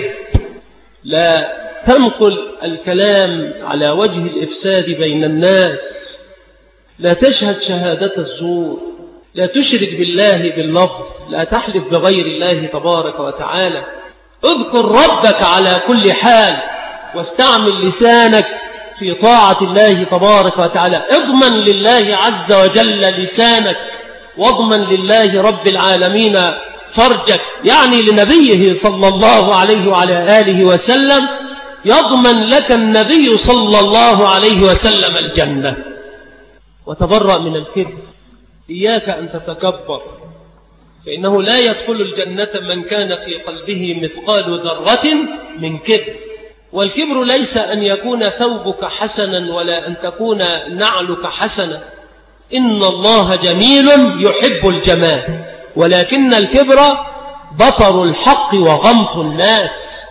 لا تنقل الكلام على وجه الإفساد بين الناس، لا تشهد شهادة الزور، لا تشرك بالله باللفظ، لا تحلف بغير الله تبارك وتعالى. اذكر ربك على كل حال، واستعمل لسانك في طاعة الله تبارك وتعالى. اضمن لله عز وجل لسانك، واضمن لله رب العالمين فرجك، يعني لنبيه صلى الله عليه وعلى آله وسلم يضمن لك النبي صلى الله عليه وسلم الجنة. وتبرأ من الكبر، إياك أن تتكبر، فإنه لا يدخل الجنة من كان في قلبه مثقال ذرة من كبر. والكبر ليس أن يكون ثوبك حسنا ولا أن تكون نعلك حسنا. إن الله جميل يحب الجمال، ولكن الكبر بطر الحق وغمط الناس.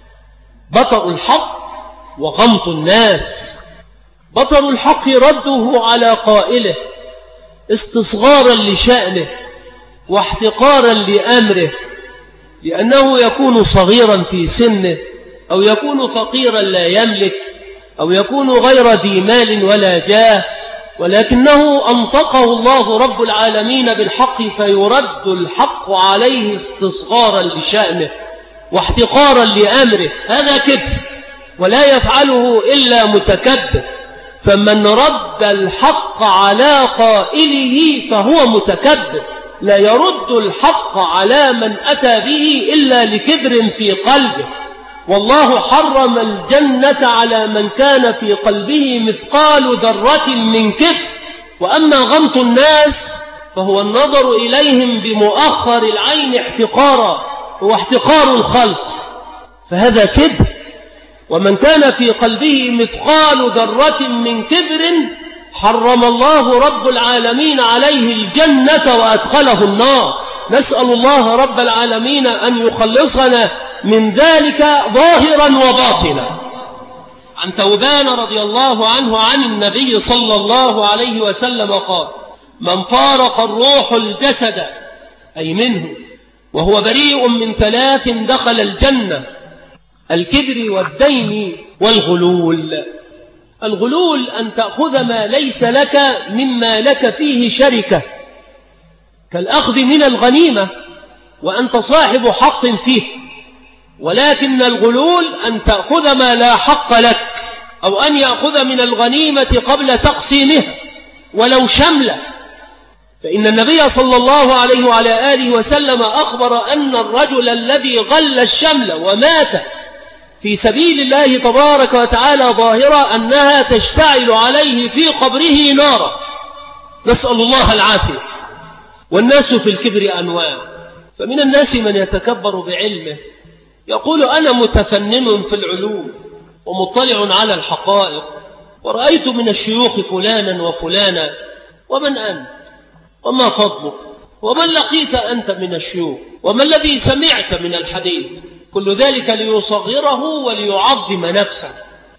بطر الحق وغمط الناس. بطر الحق رده على قائله استصغارا لشأنه واحتقارا لأمره، لأنه يكون صغيرا في سنه، أو يكون فقيرا لا يملك، أو يكون غير ذي مال ولا جاه، ولكنه أنطقه الله رب العالمين بالحق فيرد الحق عليه استصغارا لشأنه واحتقارا لأمره. هذا كبر، ولا يفعله إلا متكبر. فمن رد الحق على قائله فهو متكبر، لا يرد الحق على من أتى به إلا لكبر في قلبه. والله حرم الجنة على من كان في قلبه مثقال ذرة من كبر. وأما غمط الناس فهو النظر إليهم بمؤخر العين احتقارا، هو احتقار الخلق، فهذا كبر. ومن كان في قلبه مثقال ذرة من كبر حرم الله رب العالمين عليه الجنة وأدخله النار. نسأل الله رب العالمين أن يخلصنا من ذلك ظاهرا وباطنا. عن ثوبان رضي الله عنه عن النبي صلى الله عليه وسلم قال: من فارق الروح الجسد أي منه وهو بريء من 3 دخل الجنة: الكبر والدين والغلول. الغلول أن تأخذ ما ليس لك مما لك فيه شركة، كالأخذ من الغنيمة وأنت صاحب حق فيه، ولكن الغلول أن تأخذ ما لا حق لك، أو أن يأخذ من الغنيمة قبل تقسيمها ولو شملة. فإن النبي صلى الله عليه وعلى آله وسلم أخبر أن الرجل الذي غل الشمل ومات في سبيل الله تبارك وتعالى ظاهرة أنها تشتعل عليه في قبره نارا، نسأل الله العافية. والناس في الكبر أنواع، فمن الناس من يتكبر بعلمه يقول: أنا متفنن في العلوم ومطلع على الحقائق، ورأيت من الشيوخ فلانا وفلانا. ومن أنت؟ وما فضلك؟ ومن لقيت أنت من الشيوخ؟ وما الذي سمعت من الحديث؟ كل ذلك ليصغره وليعظم نفسه.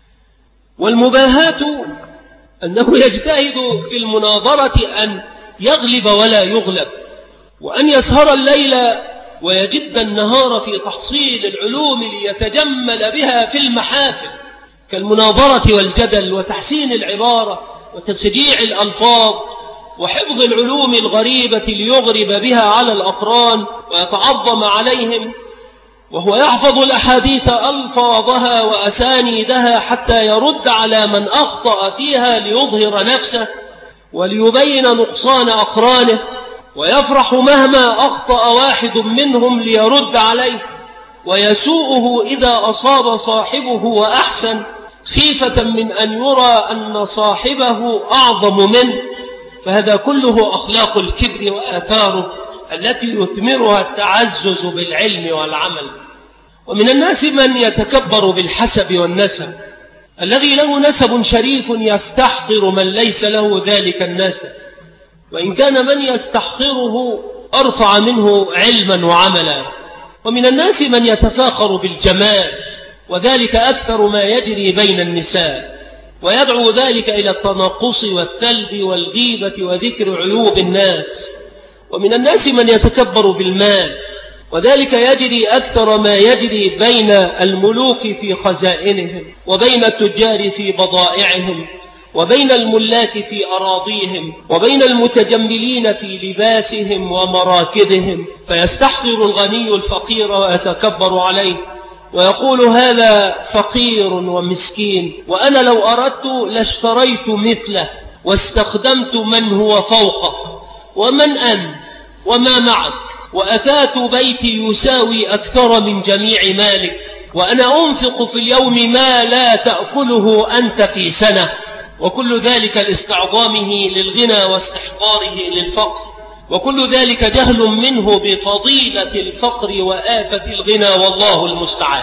والمباهات أنه يجتهد في المناظرة أن يغلب ولا يغلب، وأن يسهر الليل ويجد النهار في تحصيل العلوم ليتجمل بها في المحافل، كالمناظرة والجدل وتحسين العبارة وتسجيع الألفاظ وحفظ العلوم الغريبة ليغرب بها على الأقران ويتعظم عليهم، وهو يحفظ الأحاديث ألفاظها وأسانيدها حتى يرد على من أخطأ فيها ليظهر نفسه وليبين نقصان أقرانه، ويفرح مهما أخطأ واحد منهم ليرد عليه، ويسوءه إذا أصاب صاحبه وأحسن، خيفة من أن يرى أن صاحبه أعظم منه. فهذا كله أخلاق الكبر وآثاره التي يثمرها التعزز بالعلم والعمل. ومن الناس من يتكبر بالحسب والنسب، الذي له نسب شريف يستحقر من ليس له ذلك النسب، وإن كان من يستحقره أرفع منه علما وعملا. ومن الناس من يتفاخر بالجمال، وذلك أكثر ما يجري بين النساء، ويدعو ذلك إلى التنقص والثلب والغيبة وذكر عيوب الناس. ومن الناس من يتكبر بالمال، وذلك يجري أكثر ما يجري بين الملوك في خزائنهم، وبين التجار في بضائعهم، وبين الملاك في أراضيهم، وبين المتجملين في لباسهم ومراكبهم، فيستحقر الغني الفقير ويتكبر عليه ويقول: هذا فقير ومسكين، وأنا لو أردت لاشتريت مثله واستخدمت من هو فوقه. ومن أنت؟ وما معك؟ وأثاث بيتي يساوي أكثر من جميع مالك، وأنا أنفق في اليوم ما لا تأكله أنت في سنة. وكل ذلك لاستعظامه للغنى واستحقاره للفقر، وكل ذلك جهل منه بفضيلة الفقر وآفة الغنى، والله المستعان.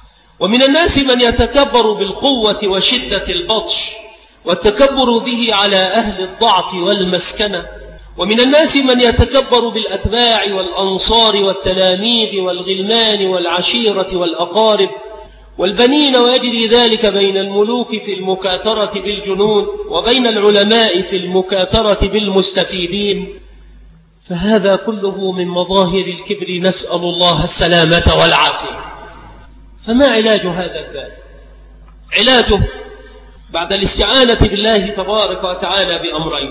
ومن الناس من يتكبر بالقوة وشدة البطش، والتكبر به على أهل الضعف والمسكنة. ومن الناس من يتكبر بالأتباع والأنصار والتلاميذ والغلمان والعشيرة والأقارب والبنين، ويجري ذلك بين الملوك في المكاثرة بالجنود، وبين العلماء في المكاثرة بالمستفيدين. فهذا كله من مظاهر الكبر، نسأل الله السلامة والعافية. فما علاج هذا الباب؟ علاجه بعد الاستعانة بالله تبارك وتعالى بأمرين: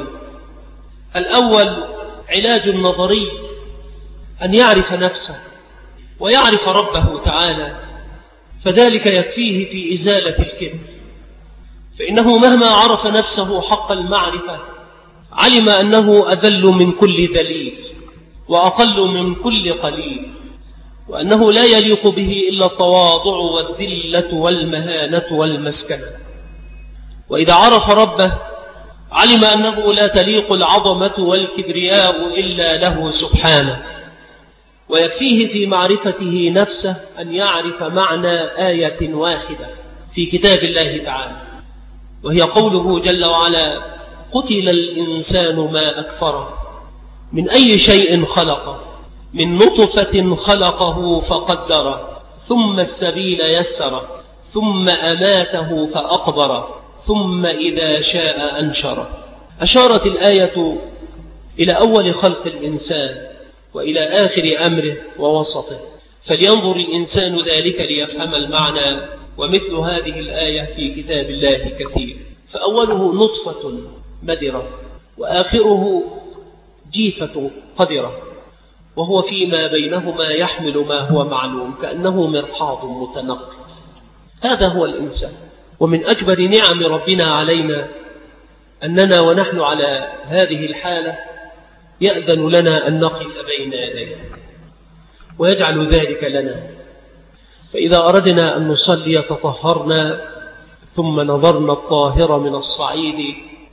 الأول علاج نظري، أن يعرف نفسه ويعرف ربه تعالى، فذلك يكفيه في إزالة الكبر. فإنه مهما عرف نفسه حق المعرفة علم أنه أذل من كل ذليل وأقل من كل قليل، وأنه لا يليق به إلا التواضع والذلة والمهانة والمسكنة. وإذا عرف ربه علم أنه لا تليق العظمة والكبرياء إلا له سبحانه. ويكفيه في معرفته نفسه أن يعرف معنى آية واحدة في كتاب الله تعالى، وهي قوله جل وعلا: قتل الإنسان ما أكفره، من أي شيء خلقه، من نطفة خلقه فقدره، ثم السبيل يسره ثم أماته فأقبره ثم إذا شاء أنشره. أشارت الآية إلى أول خلق الإنسان وإلى آخر أمره ووسطه، فلينظر الإنسان ذلك ليفهم المعنى. ومثل هذه الآية في كتاب الله كثير، فأوله نطفة مدرة وآخره جيفة قدرة، وهو فيما بينهما يحمل ما هو معلوم كأنه مرحاض متنقل. هذا هو الإنسان. ومن أكبر نعم ربنا علينا أننا ونحن على هذه الحالة يأذن لنا أن نقف بين يديه ويجعل ذلك لنا. فإذا أردنا أن نصلي تطهرنا، ثم نظرنا الطاهر من الصعيد،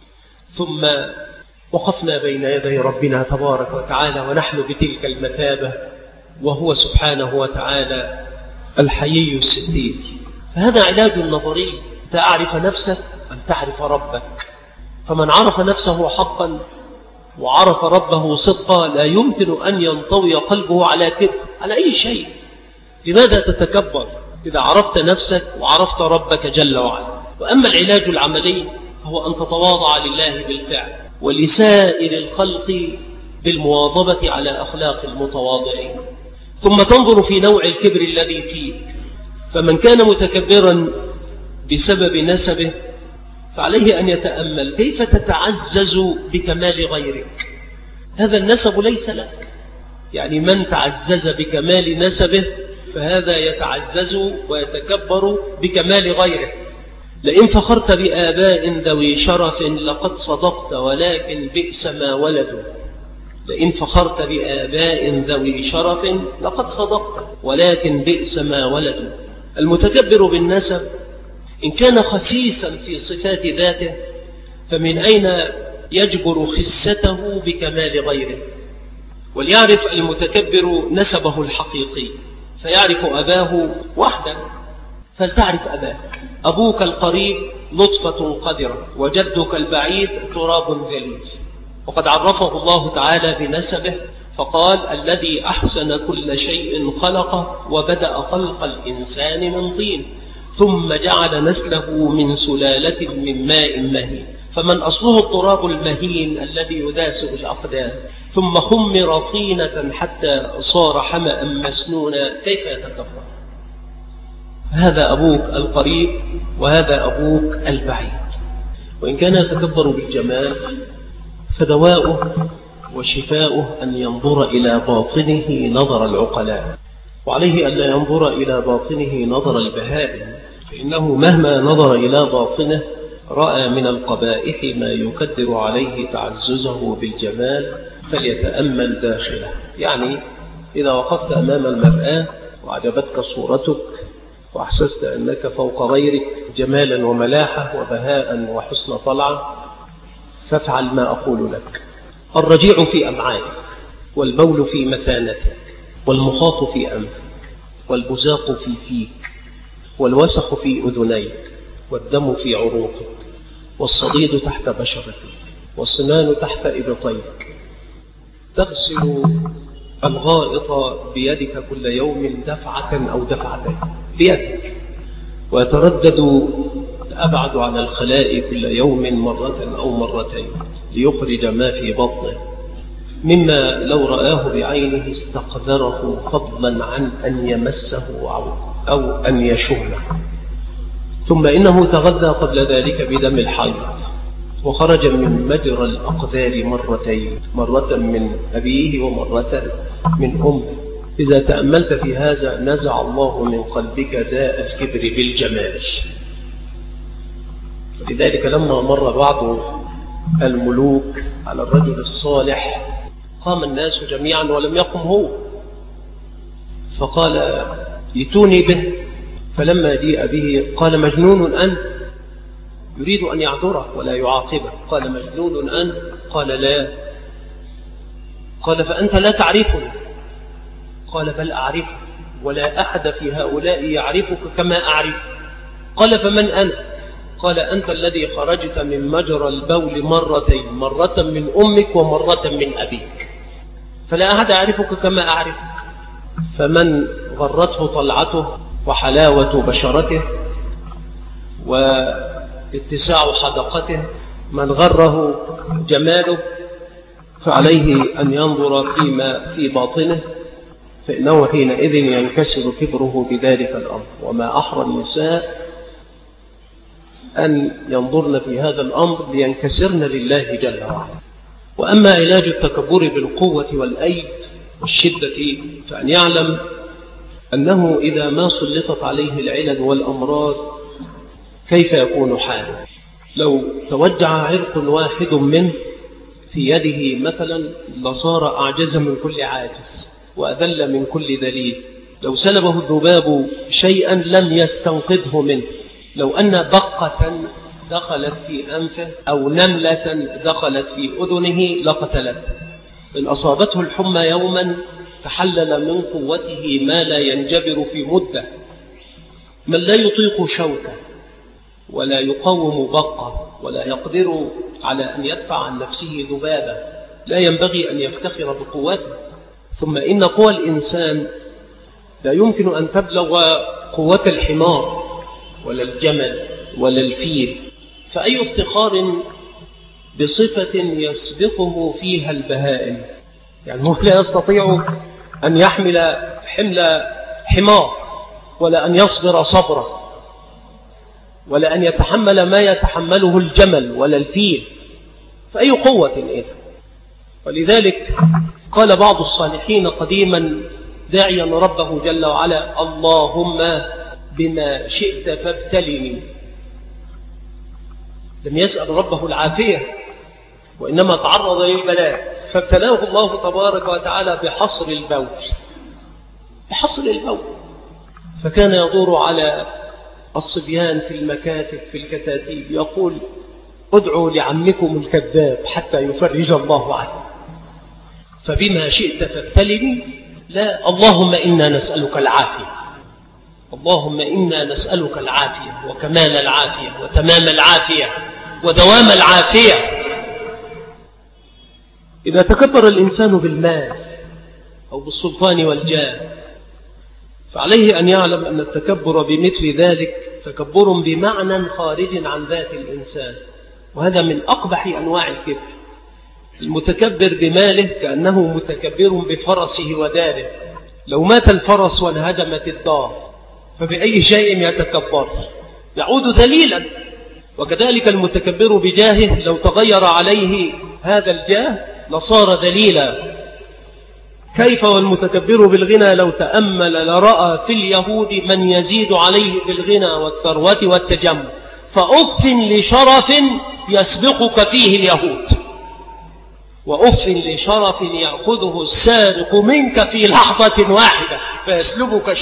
ثم وقفنا بين يدي ربنا تبارك وتعالى ونحن بتلك المثابة، وهو سبحانه وتعالى الحيي الستير. فهذا علاج نظري، تعرف نفسك أن تعرف ربك. فمن عرف نفسه حقا وعرف ربه صدقا لا يمكن أن ينطوي قلبه على كبر على أي شيء. لماذا تتكبر إذا عرفت نفسك وعرفت ربك جل وعلا؟ وأما العلاج العملي فهو أن تتواضع لله بالفعل ولسائر الخلق بالمواظبة على أخلاق المتواضعين. ثم تنظر في نوع الكبر الذي فيك، فمن كان متكبرا بسبب نسبه فعليه أن يتأمل كيف تتعزز بكمال غيرك. هذا النسب ليس لك، يعني من تعزز بكمال نسبه فهذا يتعزز ويتكبر بكمال غيره. لئن فخرت بآباء ذوي شرف لقد صدقت ولكن بئس ما ولدوا. لئن فخرت بآباء ذوي شرف لقد صدقت ولكن بئس ما ولدوا. المتكبر بالنسب إن كان خسيسا في صفات ذاته فمن أين يجبر خسته بكمال غيره؟ وليعرف المتكبر نسبه الحقيقي، فيعرف أباه وحده، فلتعرف أباك. أبوك القريب نطفة قدرة، وجدك البعيد تراب ذليل. وقد عرفه الله تعالى بنسبه فقال: الذي أحسن كل شيء خلقه وبدأ خلق الإنسان من طين ثم جعل نسله من سلالة من ماء مهين. فمن أصله التراب المهين الذي يداس الأقدام ثم خمر طينة حتى صار حمأ مسنونا، كيف يتكبر؟ هذا أبوك القريب وهذا أبوك البعيد. وإن كان يتكبر بالجمال فدواؤه وشفاؤه أن ينظر إلى باطنه نظر العقلاء، وعليه أن لا ينظر إلى باطنه نظر البهائم، فإنه مهما نظر إلى باطنه رأى من القبائح ما يقدر عليه تعززه بالجمال، فليتأمل داخله. يعني إذا وقفت أمام المرآة وعجبتك صورتك وأحسست أنك فوق غيرك جمالا وملاحة وبهاء وحسن طلعة، فافعل ما أقول لك. الرجيع في أمعائك، والبول في مثانتك، والمخاط في أنفك، والبزاق في فيك، والوسخ في أذنيك، والدم في عروقك، والصديد تحت بشرتك، والسنان تحت إبطيك. تغسل الغائط بيدك كل يوم دفعة أو دفعتين بيدك، ويتردد أبعد عن الخلاء كل يوم مرة أو مرتين ليخرج ما في بطنه مما لو رآه بعينه استقذره، فضلا عن أن يمسه أو أن يشمه. ثم إنه تغذى قبل ذلك بدم الحيض وخرج من مجرى الأقدار مرتين، مرة من أبيه ومرة من أمه. إذا تأملت في هذا نزع الله من قلبك داء الكبر بالجمال. لذلك لما مر بعض الملوك على الرجل الصالح قام الناس جميعا ولم يقم هو، فقال: ائتوني به. فلما جيء به قال: مجنون أنت؟ يريد أن يعذره ولا يعاقبه. قال: مجنون أنت؟ قال: لا. قال: فأنت لا تعرفني؟ قال: بل أعرفك، ولا أحد في هؤلاء يعرفك كما أعرف. قال: فمن أنت؟ قال: أنت الذي خرجت من مجرى البول مرتين، مرة من أمك ومرة من أبيك، فلا أحد يعرفك كما أعرفك. فمن غرته طلعته وحلاوة بشرته واتساع حدقته، من غره جماله فعليه أن ينظر فيما في باطنه، فإنه حينئذ ينكسر كبره بذلك الأمر. وما أحرى النساء أن ينظرن في هذا الأمر لينكسرن لله جل وعلا. وأما علاج التكبر بالقوة والأيد والشدة فأن يعلم أنه إذا ما سلطت عليه العلل والأمراض كيف يكون حاله. لو توجع عرق واحد منه في يده مثلا لصار أعجز من كل عاجز وأذل من كل ذليل. لو سلبه الذباب شيئا لم يستنقذه منه. لو أن بقة دخلت في أنفه أو نملة دخلت في أذنه لقتلته. إن أصابته الحمى يوما تحلل من قوته ما لا ينجبر في مدة. من لا يطيق شوكة ولا يقاوم بقة ولا يقدر على أن يدفع عن نفسه ذبابة لا ينبغي أن يفتخر بقوته. ثم إن قوى الإنسان لا يمكن أن تبلغ قوة الحمار ولا الجمل ولا الفيل، فأي افتخار بصفة يسبقه فيها البهائم. يعني هو لا يستطيع أن يحمل حمل حمار ولا أن يصبر صبرا ولا أن يتحمل ما يتحمله الجمل ولا الفيل، فأي قوة إذا. ولذلك قال بعض الصالحين قديما داعيا ربه جل وعلا: اللهم بما شئت فابتلني. لم يسأل ربه العافية وإنما تعرض للبلاء فابتلاه الله تبارك وتعالى بحصر البول. فكان يدور على الصبيان في المكاتب في الكتاتيب يقول: ادعوا لعمكم الكذاب حتى يفرج الله عنه. فبما شئت فابتلني، لا، اللهم إنا نسألك العافية، اللهم إنا نسألك العافية وكمال العافية وتمام العافية ودوام العافية. إذا تكبر الإنسان بالمال أو بالسلطان والجاه فعليه أن يعلم أن التكبر بمثل ذلك تكبر بمعنى خارج عن ذات الإنسان، وهذا من أقبح أنواع الكبر. المتكبر بماله كأنه متكبر بفرسه وداره. لو مات الفرس وانهدمت الدار فبأي شيء يتكبر؟ يعود ذليلا. وكذلك المتكبر بجاهه لو تغير عليه هذا الجاه لصار ذليلا. كيف والمتكبر بالغنى لو تأمل لرأى في اليهود من يزيد عليه بالغنى والثروة والتجمل. فأف لشرف يسبقك فيه اليهود، وأف لشرف يأخذه السارق منك في لحظة واحدة فيسلبك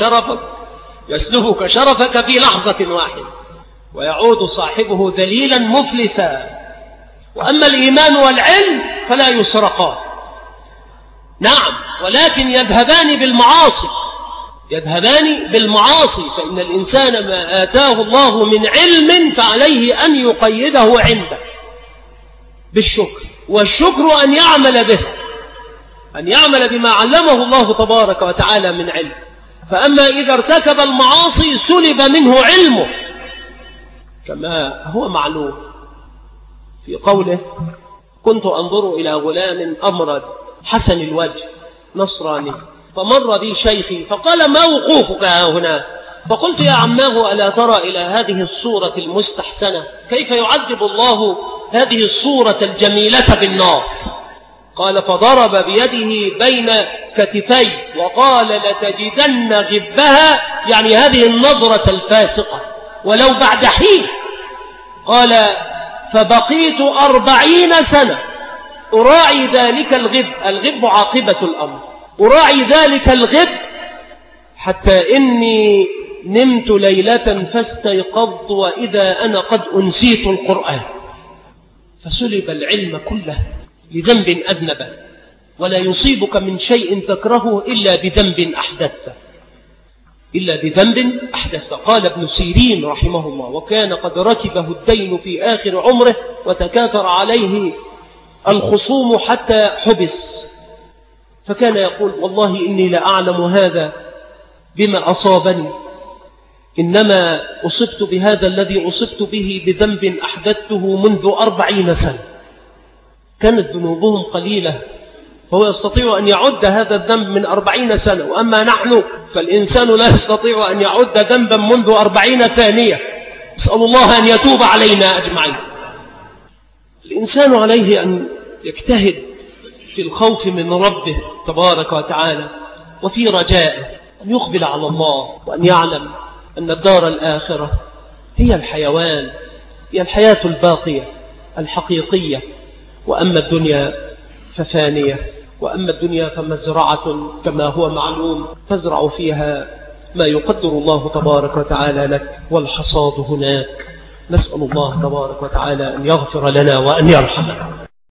شرفك في لحظة واحدة ويعود صاحبه ذليلا مفلسا. وأما الإيمان والعلم فلا يسرقان، نعم، ولكن يذهبان بالمعاصي. فإن الإنسان ما آتاه الله من علم فعليه أن يقيده عنده بالشكر، والشكر أن يعمل بما علمه الله تبارك وتعالى من علم. فأما إذا ارتكب المعاصي سلب منه علمه، كما هو معلوم في قوله: كنت أنظر إلى غلام أمرد حسن الوجه نصراني فمر بي شيخي فقال: ما وقوفك هنا؟ فقلت: يا عماه ألا ترى إلى هذه الصورة المستحسنة كيف يعذب الله هذه الصورة الجميلة بالنار؟ قال: فضرب بيده بين كتفي وقال: لتجدن غبها، يعني هذه النظرة الفاسقة، ولو بعد حين. قال: فبقيت 40 سنة أراعي ذلك الغب عاقبة الأمر، أراعي ذلك الغب حتى إني نمت ليلة فاستيقظت وإذا أنا قد أنسيت القرآن. فسلب العلم كله لذنب أذنبه، ولا يصيبك من شيء تكرهه إلا بذنب أحدث. قال ابن سيرين رحمه الله: وكان قد ركبه الدين في آخر عمره وتكاثر عليه الخصوم حتى حبس، فكان يقول: والله إني لأعلم هذا بما أصابني، إنما أصبت بهذا الذي أصبت به بذنب أحدثته منذ 40 سنة. كانت ذنوبهم قليلة، فهو يستطيع أن يعد هذا الذنب من 40 سنة، وأما نحن فالإنسان لا يستطيع أن يعد ذنبا منذ 40 ثانية. أسأل الله أن يتوب علينا أجمعين. الإنسان عليه أن يجتهد في الخوف من ربه تبارك وتعالى، وفي رجائه أن يقبل على الله، وأن يعلم أن الدار الآخرة هي الحيوان، هي الحياة الباقية الحقيقية، وأما الدنيا ففانية، وأما الدنيا فمزرعة كما هو معلوم تزرع فيها ما يقدر الله تبارك وتعالى لك، والحصاد هناك. نسأل الله تبارك وتعالى أن يغفر لنا وأن يرحمنا.